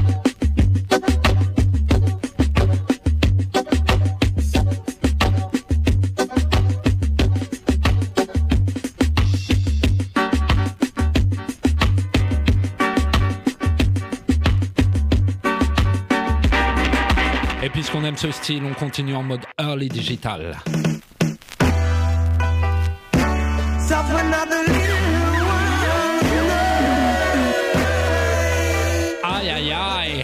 Puisqu'on aime ce style, on continue en mode early digital. Aïe aïe aïe.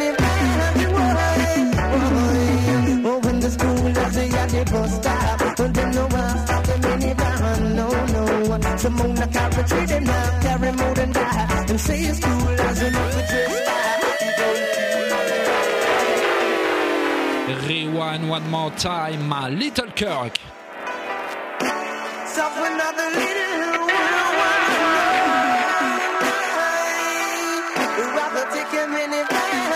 Rewind one more time, my Little Kirk. So another little rather take a minute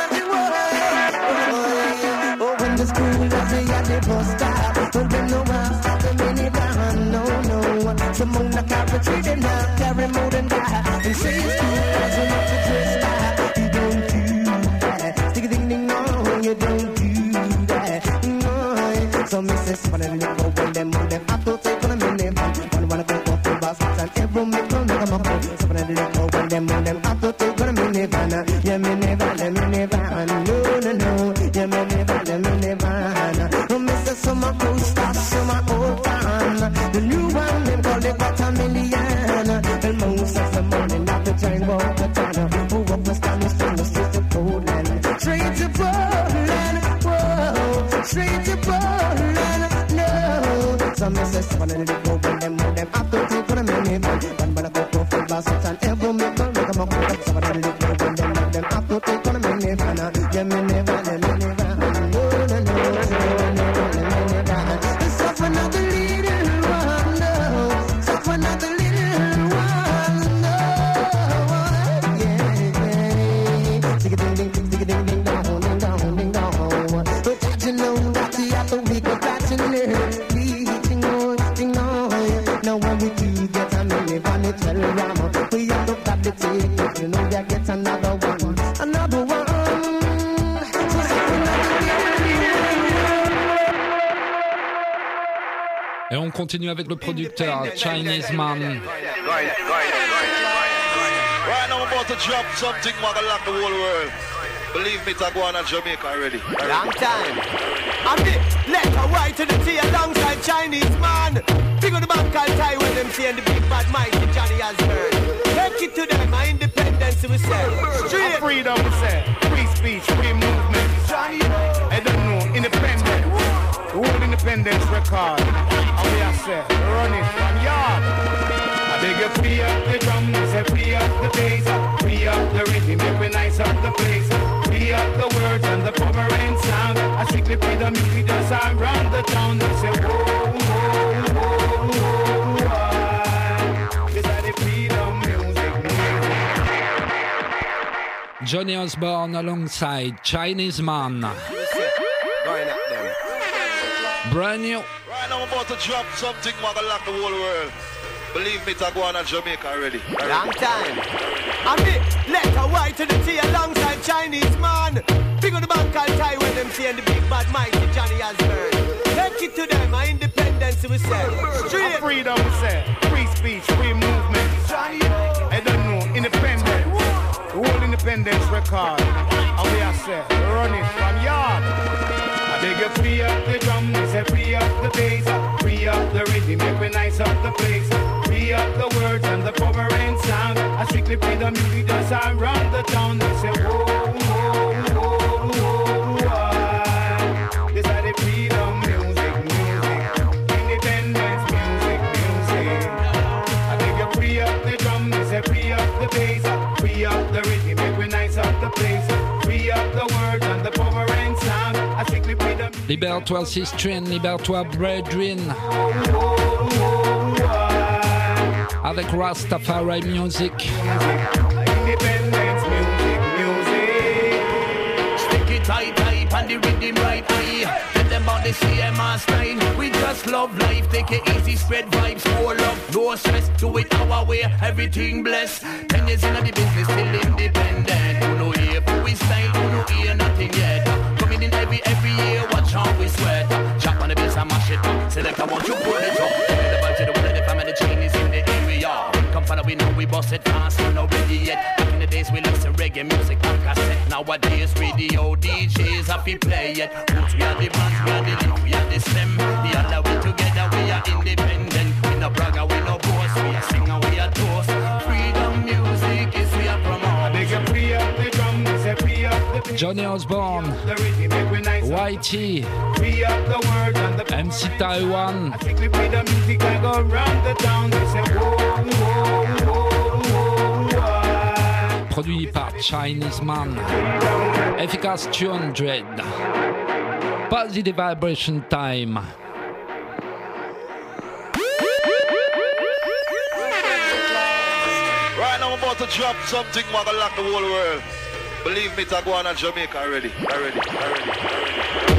oh, when the school is at the bus stop, don't them no one stop the minivan, no, no. Some on the car retreating now, carry more than that. And say school is enough to just stop. You don't do that. Stick a ding ding no, you don't do that. No. So missus wanna live when them on them have to take on a minivan. One wanna go off the bus and every make no make them up. So wanna live when them on them have to take on a minivan. Yeah, minivan, yeah, minivan, no, no, no. Yeah, minivan, yeah, minivan. Oh, missus summer coaster, summer old fan. The new one them call it watermelon. Well, most of the morning after trying walk the town. Who up the stand from the streets of Portland. Straight to Portland, whoa, straight to Portland. So me say seven and the go when them move them have to take for a minute. One by the cocoa for baskets and ever make them make them up. Seven and the go when them move them have to take for a minute. And uh, yeah me never, yeah me never. No, no, no, no, no, no, never. Suffer not the little one, no. Suffer not the little one, no. Yeah, yeah. Dig a ding ding ding, dig a ding ding down, ding down, ding down. But you know that the other week of catching it. Now when we do get a minute on the telegram, we have to cut the tape. You know we get another one, another one. Et on continue avec le producteur Chinese Man. Right now I'm about to drop something what will lock the whole world. Believe me, Taguana, Jamaica already. Long time. I'm the letter Y to the T alongside Chinese Man. Big on the bank called Thai when them saying the big bad mighty Johnny Osborne. Take it to them, my independence we say. Straight freedom we say. Free speech, free movement. Johnny, I don't know, independence. The whole independence record. And we are say, run it from yard. I beg you free up the drum, say free up the bass, free up the rhythm, make we nice up the place. Free up the words and the power and sound. I strictly play the music just around the town. They say whoa, whoa, whoa, whoa, whoa. This is the freedom music, music. Johnny Osborne alongside Chinese Man. Brand new. Right now I'm about to drop something what will lock the whole world. Believe me, Taguana, Jamaica already. Long time. I'm the letter Y to the T alongside Chinese Man. Big on the bank called Thai when them saying the big bad mighty Johnny Osborne. Take it to them, my independence we say. Straight freedom we say. Free speech, free movement. Johnny, I don't know, independence. The whole independence record. And we are say, run it from yard. I beg you free up the drum, say free up the bass, free up the rhythm, make we nice up the place. Free up the words and the power and sound. I strictly play the music just around the town. They say whoa, whoa, whoa, whoa, whoa. This is the freedom music, music, independence music, music. I beg you free up the drum, say free up the bass, free up the rhythm, make we nice up the place. Free up the words and the power and sound. I strictly play the music. Libère-toi Sistrin, libère-toi Brethren. Avec Rastafari Music. Independence music, music. Stick it tight, tight, and the rhythm right high. Tell them about the C M R style. We just love life, take it easy, spread vibes, more love, no stress. Do it our way, everything blessed. Ten years in the business, still independent. Who know here, who we style, who know here, nothing yet. Coming in every, every year, watch how we sweat. Chop on the bass and mash it up. Select, I want you pull it up. The vibe to the one of the family chain is in the area. Come follow, we know we bust it fast, we're not ready yet. Back in the days we listen reggae music on cassette. Nowadays radio D Js have to play it. Roots, we are the bands, we are the leaf, we are the stem. The other way together, we are independent. We no bragger, we no boss, we are singer, we are toast. Freedom music is we are promote. They get free up the drum, they say free up the Johnny Osborne, Y T, M C Taiwan. Produit par Chinese Man. Efficace Tune Dread. Positive Vibration Time. Right now I'm about to drop something what will lock the whole world. Believe me, Taguana, Jamaica already. Already, already, already.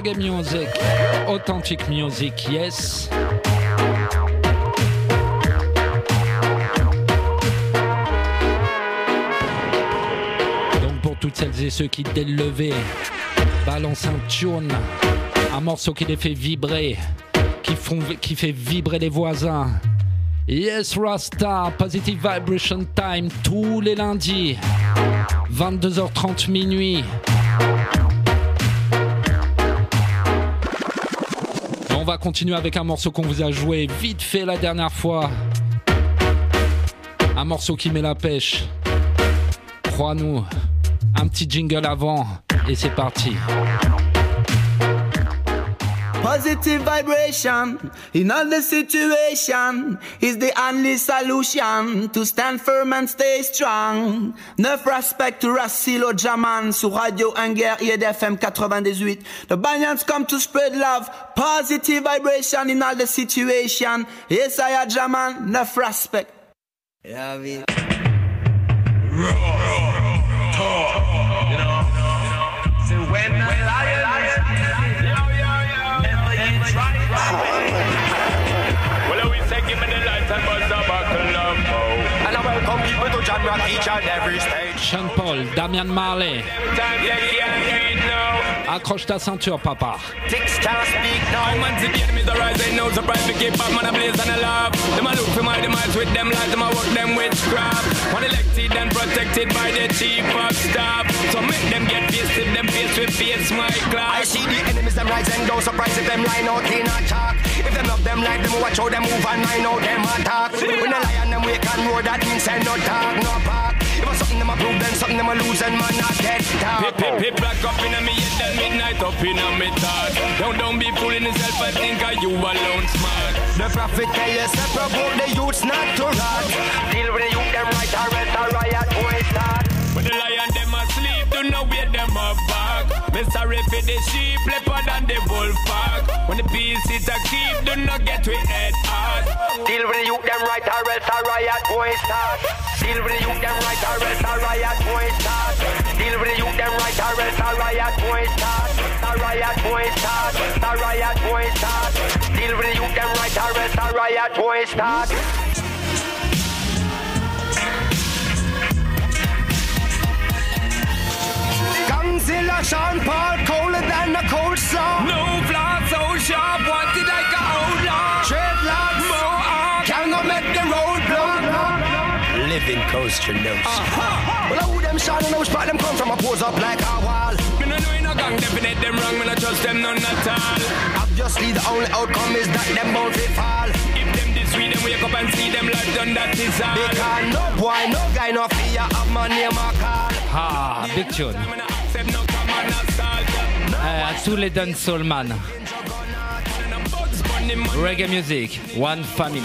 reggae music, authentic music, yes. Donc pour toutes celles et ceux qui dès le lever balancent un tune, un morceau qui les fait vibrer, qui, font, qui fait vibrer les voisins. Yes, Rasta, Positive Vibration Time, tous les lundis, vingt-deux heures trente minuit. On va continuer avec un morceau qu'on vous a joué vite fait la dernière fois. Un morceau qui met la pêche. Crois-nous, un petit jingle avant et c'est parti. Positive vibration in all the situation is the only solution to stand firm and stay strong. Neuf respect to Rassilo Jaman sur Radio Anger I D F M quatre-vingt-dix-huit. The Banyans come to spread love. Positive vibration in all the situation. Yes, I am Jaman. Neuf respect. Yeah, we... Talk, you know. So when the lion well, we say give me the lights and buzz up a Colombo. And I welcome people to John Rock each and every stage. Sean Paul, Damian Marley. Accroche ta ceinture, papa. Ticks can't speak now. Man, see the enemies arise, ain't no surprise. We keep up, man, a blaze and a laugh. Them a look for my demise with them lies, them a work them witchcraft. One elected and protected by the chief of staff. So make them get pissed if them face with face, my class. I see the enemies, them rise and no surprise if them line out in a chalk. If them love them like them, watch how them move and I know them attack. When the lion them wake and roar, that means they no talk, no park. If I something them a prove, then something them a lose and man not get talk. Pip, pip, pip, black up in a me head, then midnight up in a me thought. Don't, don't be fooling yourself, I think are you alone smart. The prophet tell you, say provoke the youths not to rot. Deal with the youth, them right, or else a riot boy start. When the lion them asleep, do not wait them up back. Me sorry for the sheep, leopard and the wolf pack. When the peace is a keep, do not get with head hard. Deal with the youth, them right, or else a riot boy start. Deal with the youth, them right, or else a riot boy start. Deal with the youth, them right, or else a riot boy start. A riot boy start. A riot boy start. Deal with the youth, them right, or else a riot boy start. Gangzilla, Sean Paul, colder than a cold slaw. No flaw so sharp, wanted like a outlaw. Dreadlocks, mohawk, cannot make the road block. Living coaster notes. Uh-huh. Well, I who them shot and I spot them come from a pose up like a wall. Me no know in a gang, definite them wrong, me no trust them none at all. Obviously the only outcome is that them bound to fall. If them this week, them wake up and see them life done, that is all. Because no boy, no guy, no fear of my name or call. Ah, big tune. Euh, à tous les dancehall man. Reggae music, one family.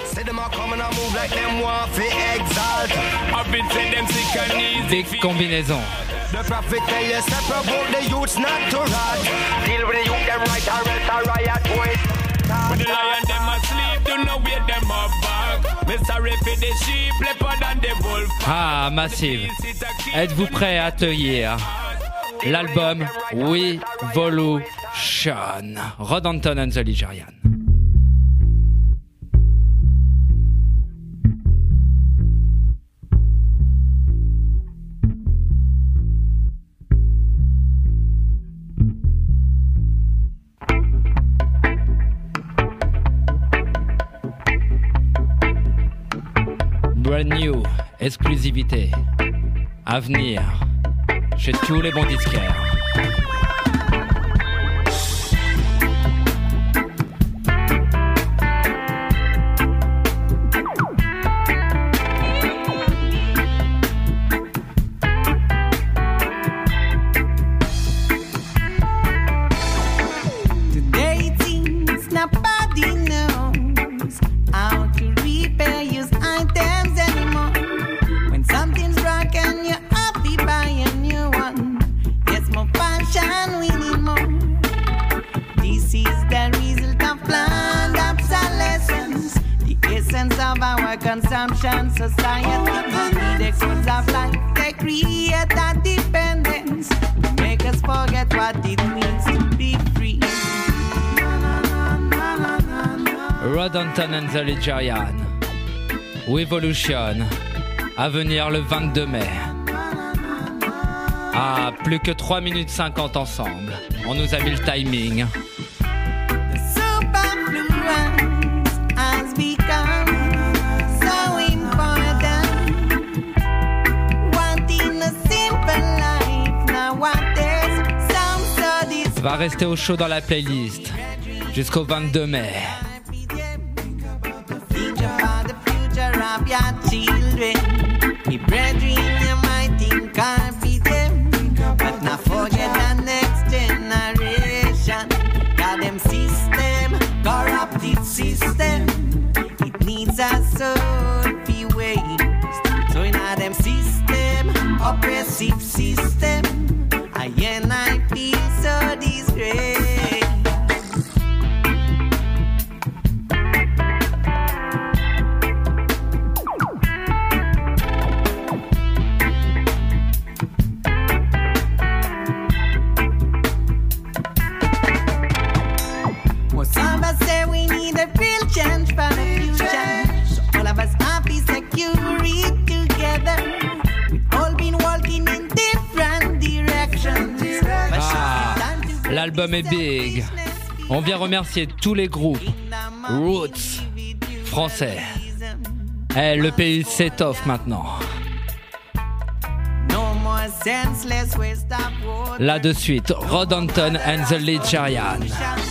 Big combinaison. The prophet tell you, say provoke the youths not to rot. Deal with the youth, them right, or else a riot boy. When the lion them asleep, do not wait them up back. Me sorry for the sheep, leopard and the wolf. Ah, Massive. Êtes-vous prêts à accueillir l'album Revolution, Rod Anton and the Ligerian. Brand new, exclusivité, à venir chez tous les bons disquaires. Consumption society, the goods of life, they create that dependence, make us forget what it means to be free. Rod Anton and the Ligerian. Evolution. À venir le vingt-deux mai. Ah, plus que trois minutes cinquante ensemble. On nous a mis le timing. Va rester au chaud dans la playlist jusqu'au vingt-deux mai. Oppressive system, I and I feel so disgraced. Well, some of us say we need a real change for the future. So all of us happy, secure it together. Ah, l'album est big. On vient remercier tous les groupes Roots français. Eh, le pays s'étoffe maintenant. Là de suite, Rod Anton and the Ligerian.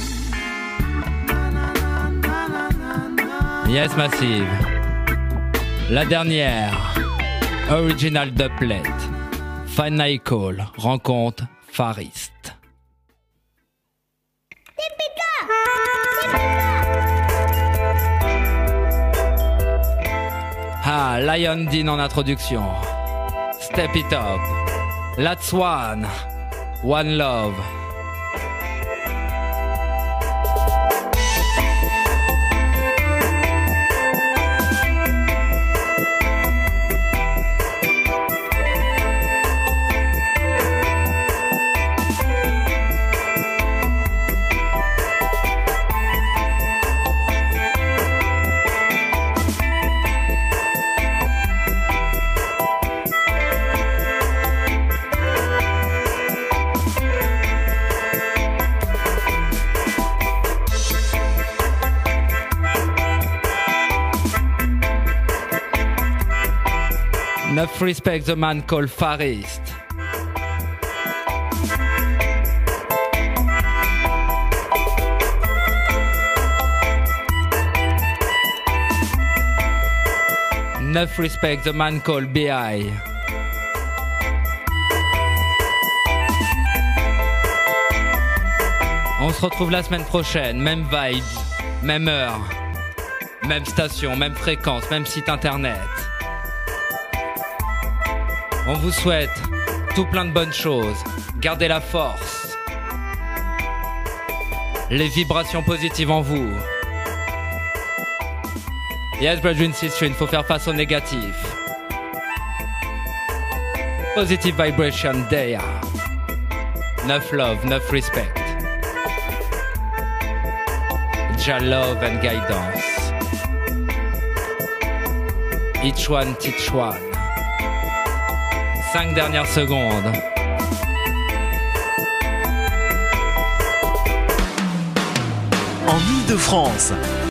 Yes, Massive. La dernière, Original Doublet. Final Call, rencontre Farist. Ah, Lion Dean en introduction. Step It Up. That's One. One Love. Enough respect the man called Farist. Enough respect the man called B I. On se retrouve la semaine prochaine, même vibes, même heure, même station, même fréquence, même site internet. On vous souhaite tout plein de bonnes choses. Gardez la force. Les vibrations positives en vous. Yes, Brethren, Sister, il faut faire face au négatif. Positive vibration day. Enough love, enough respect. Jah love and guidance. Each one teach one. Cinq dernières secondes. En Ile-de-France,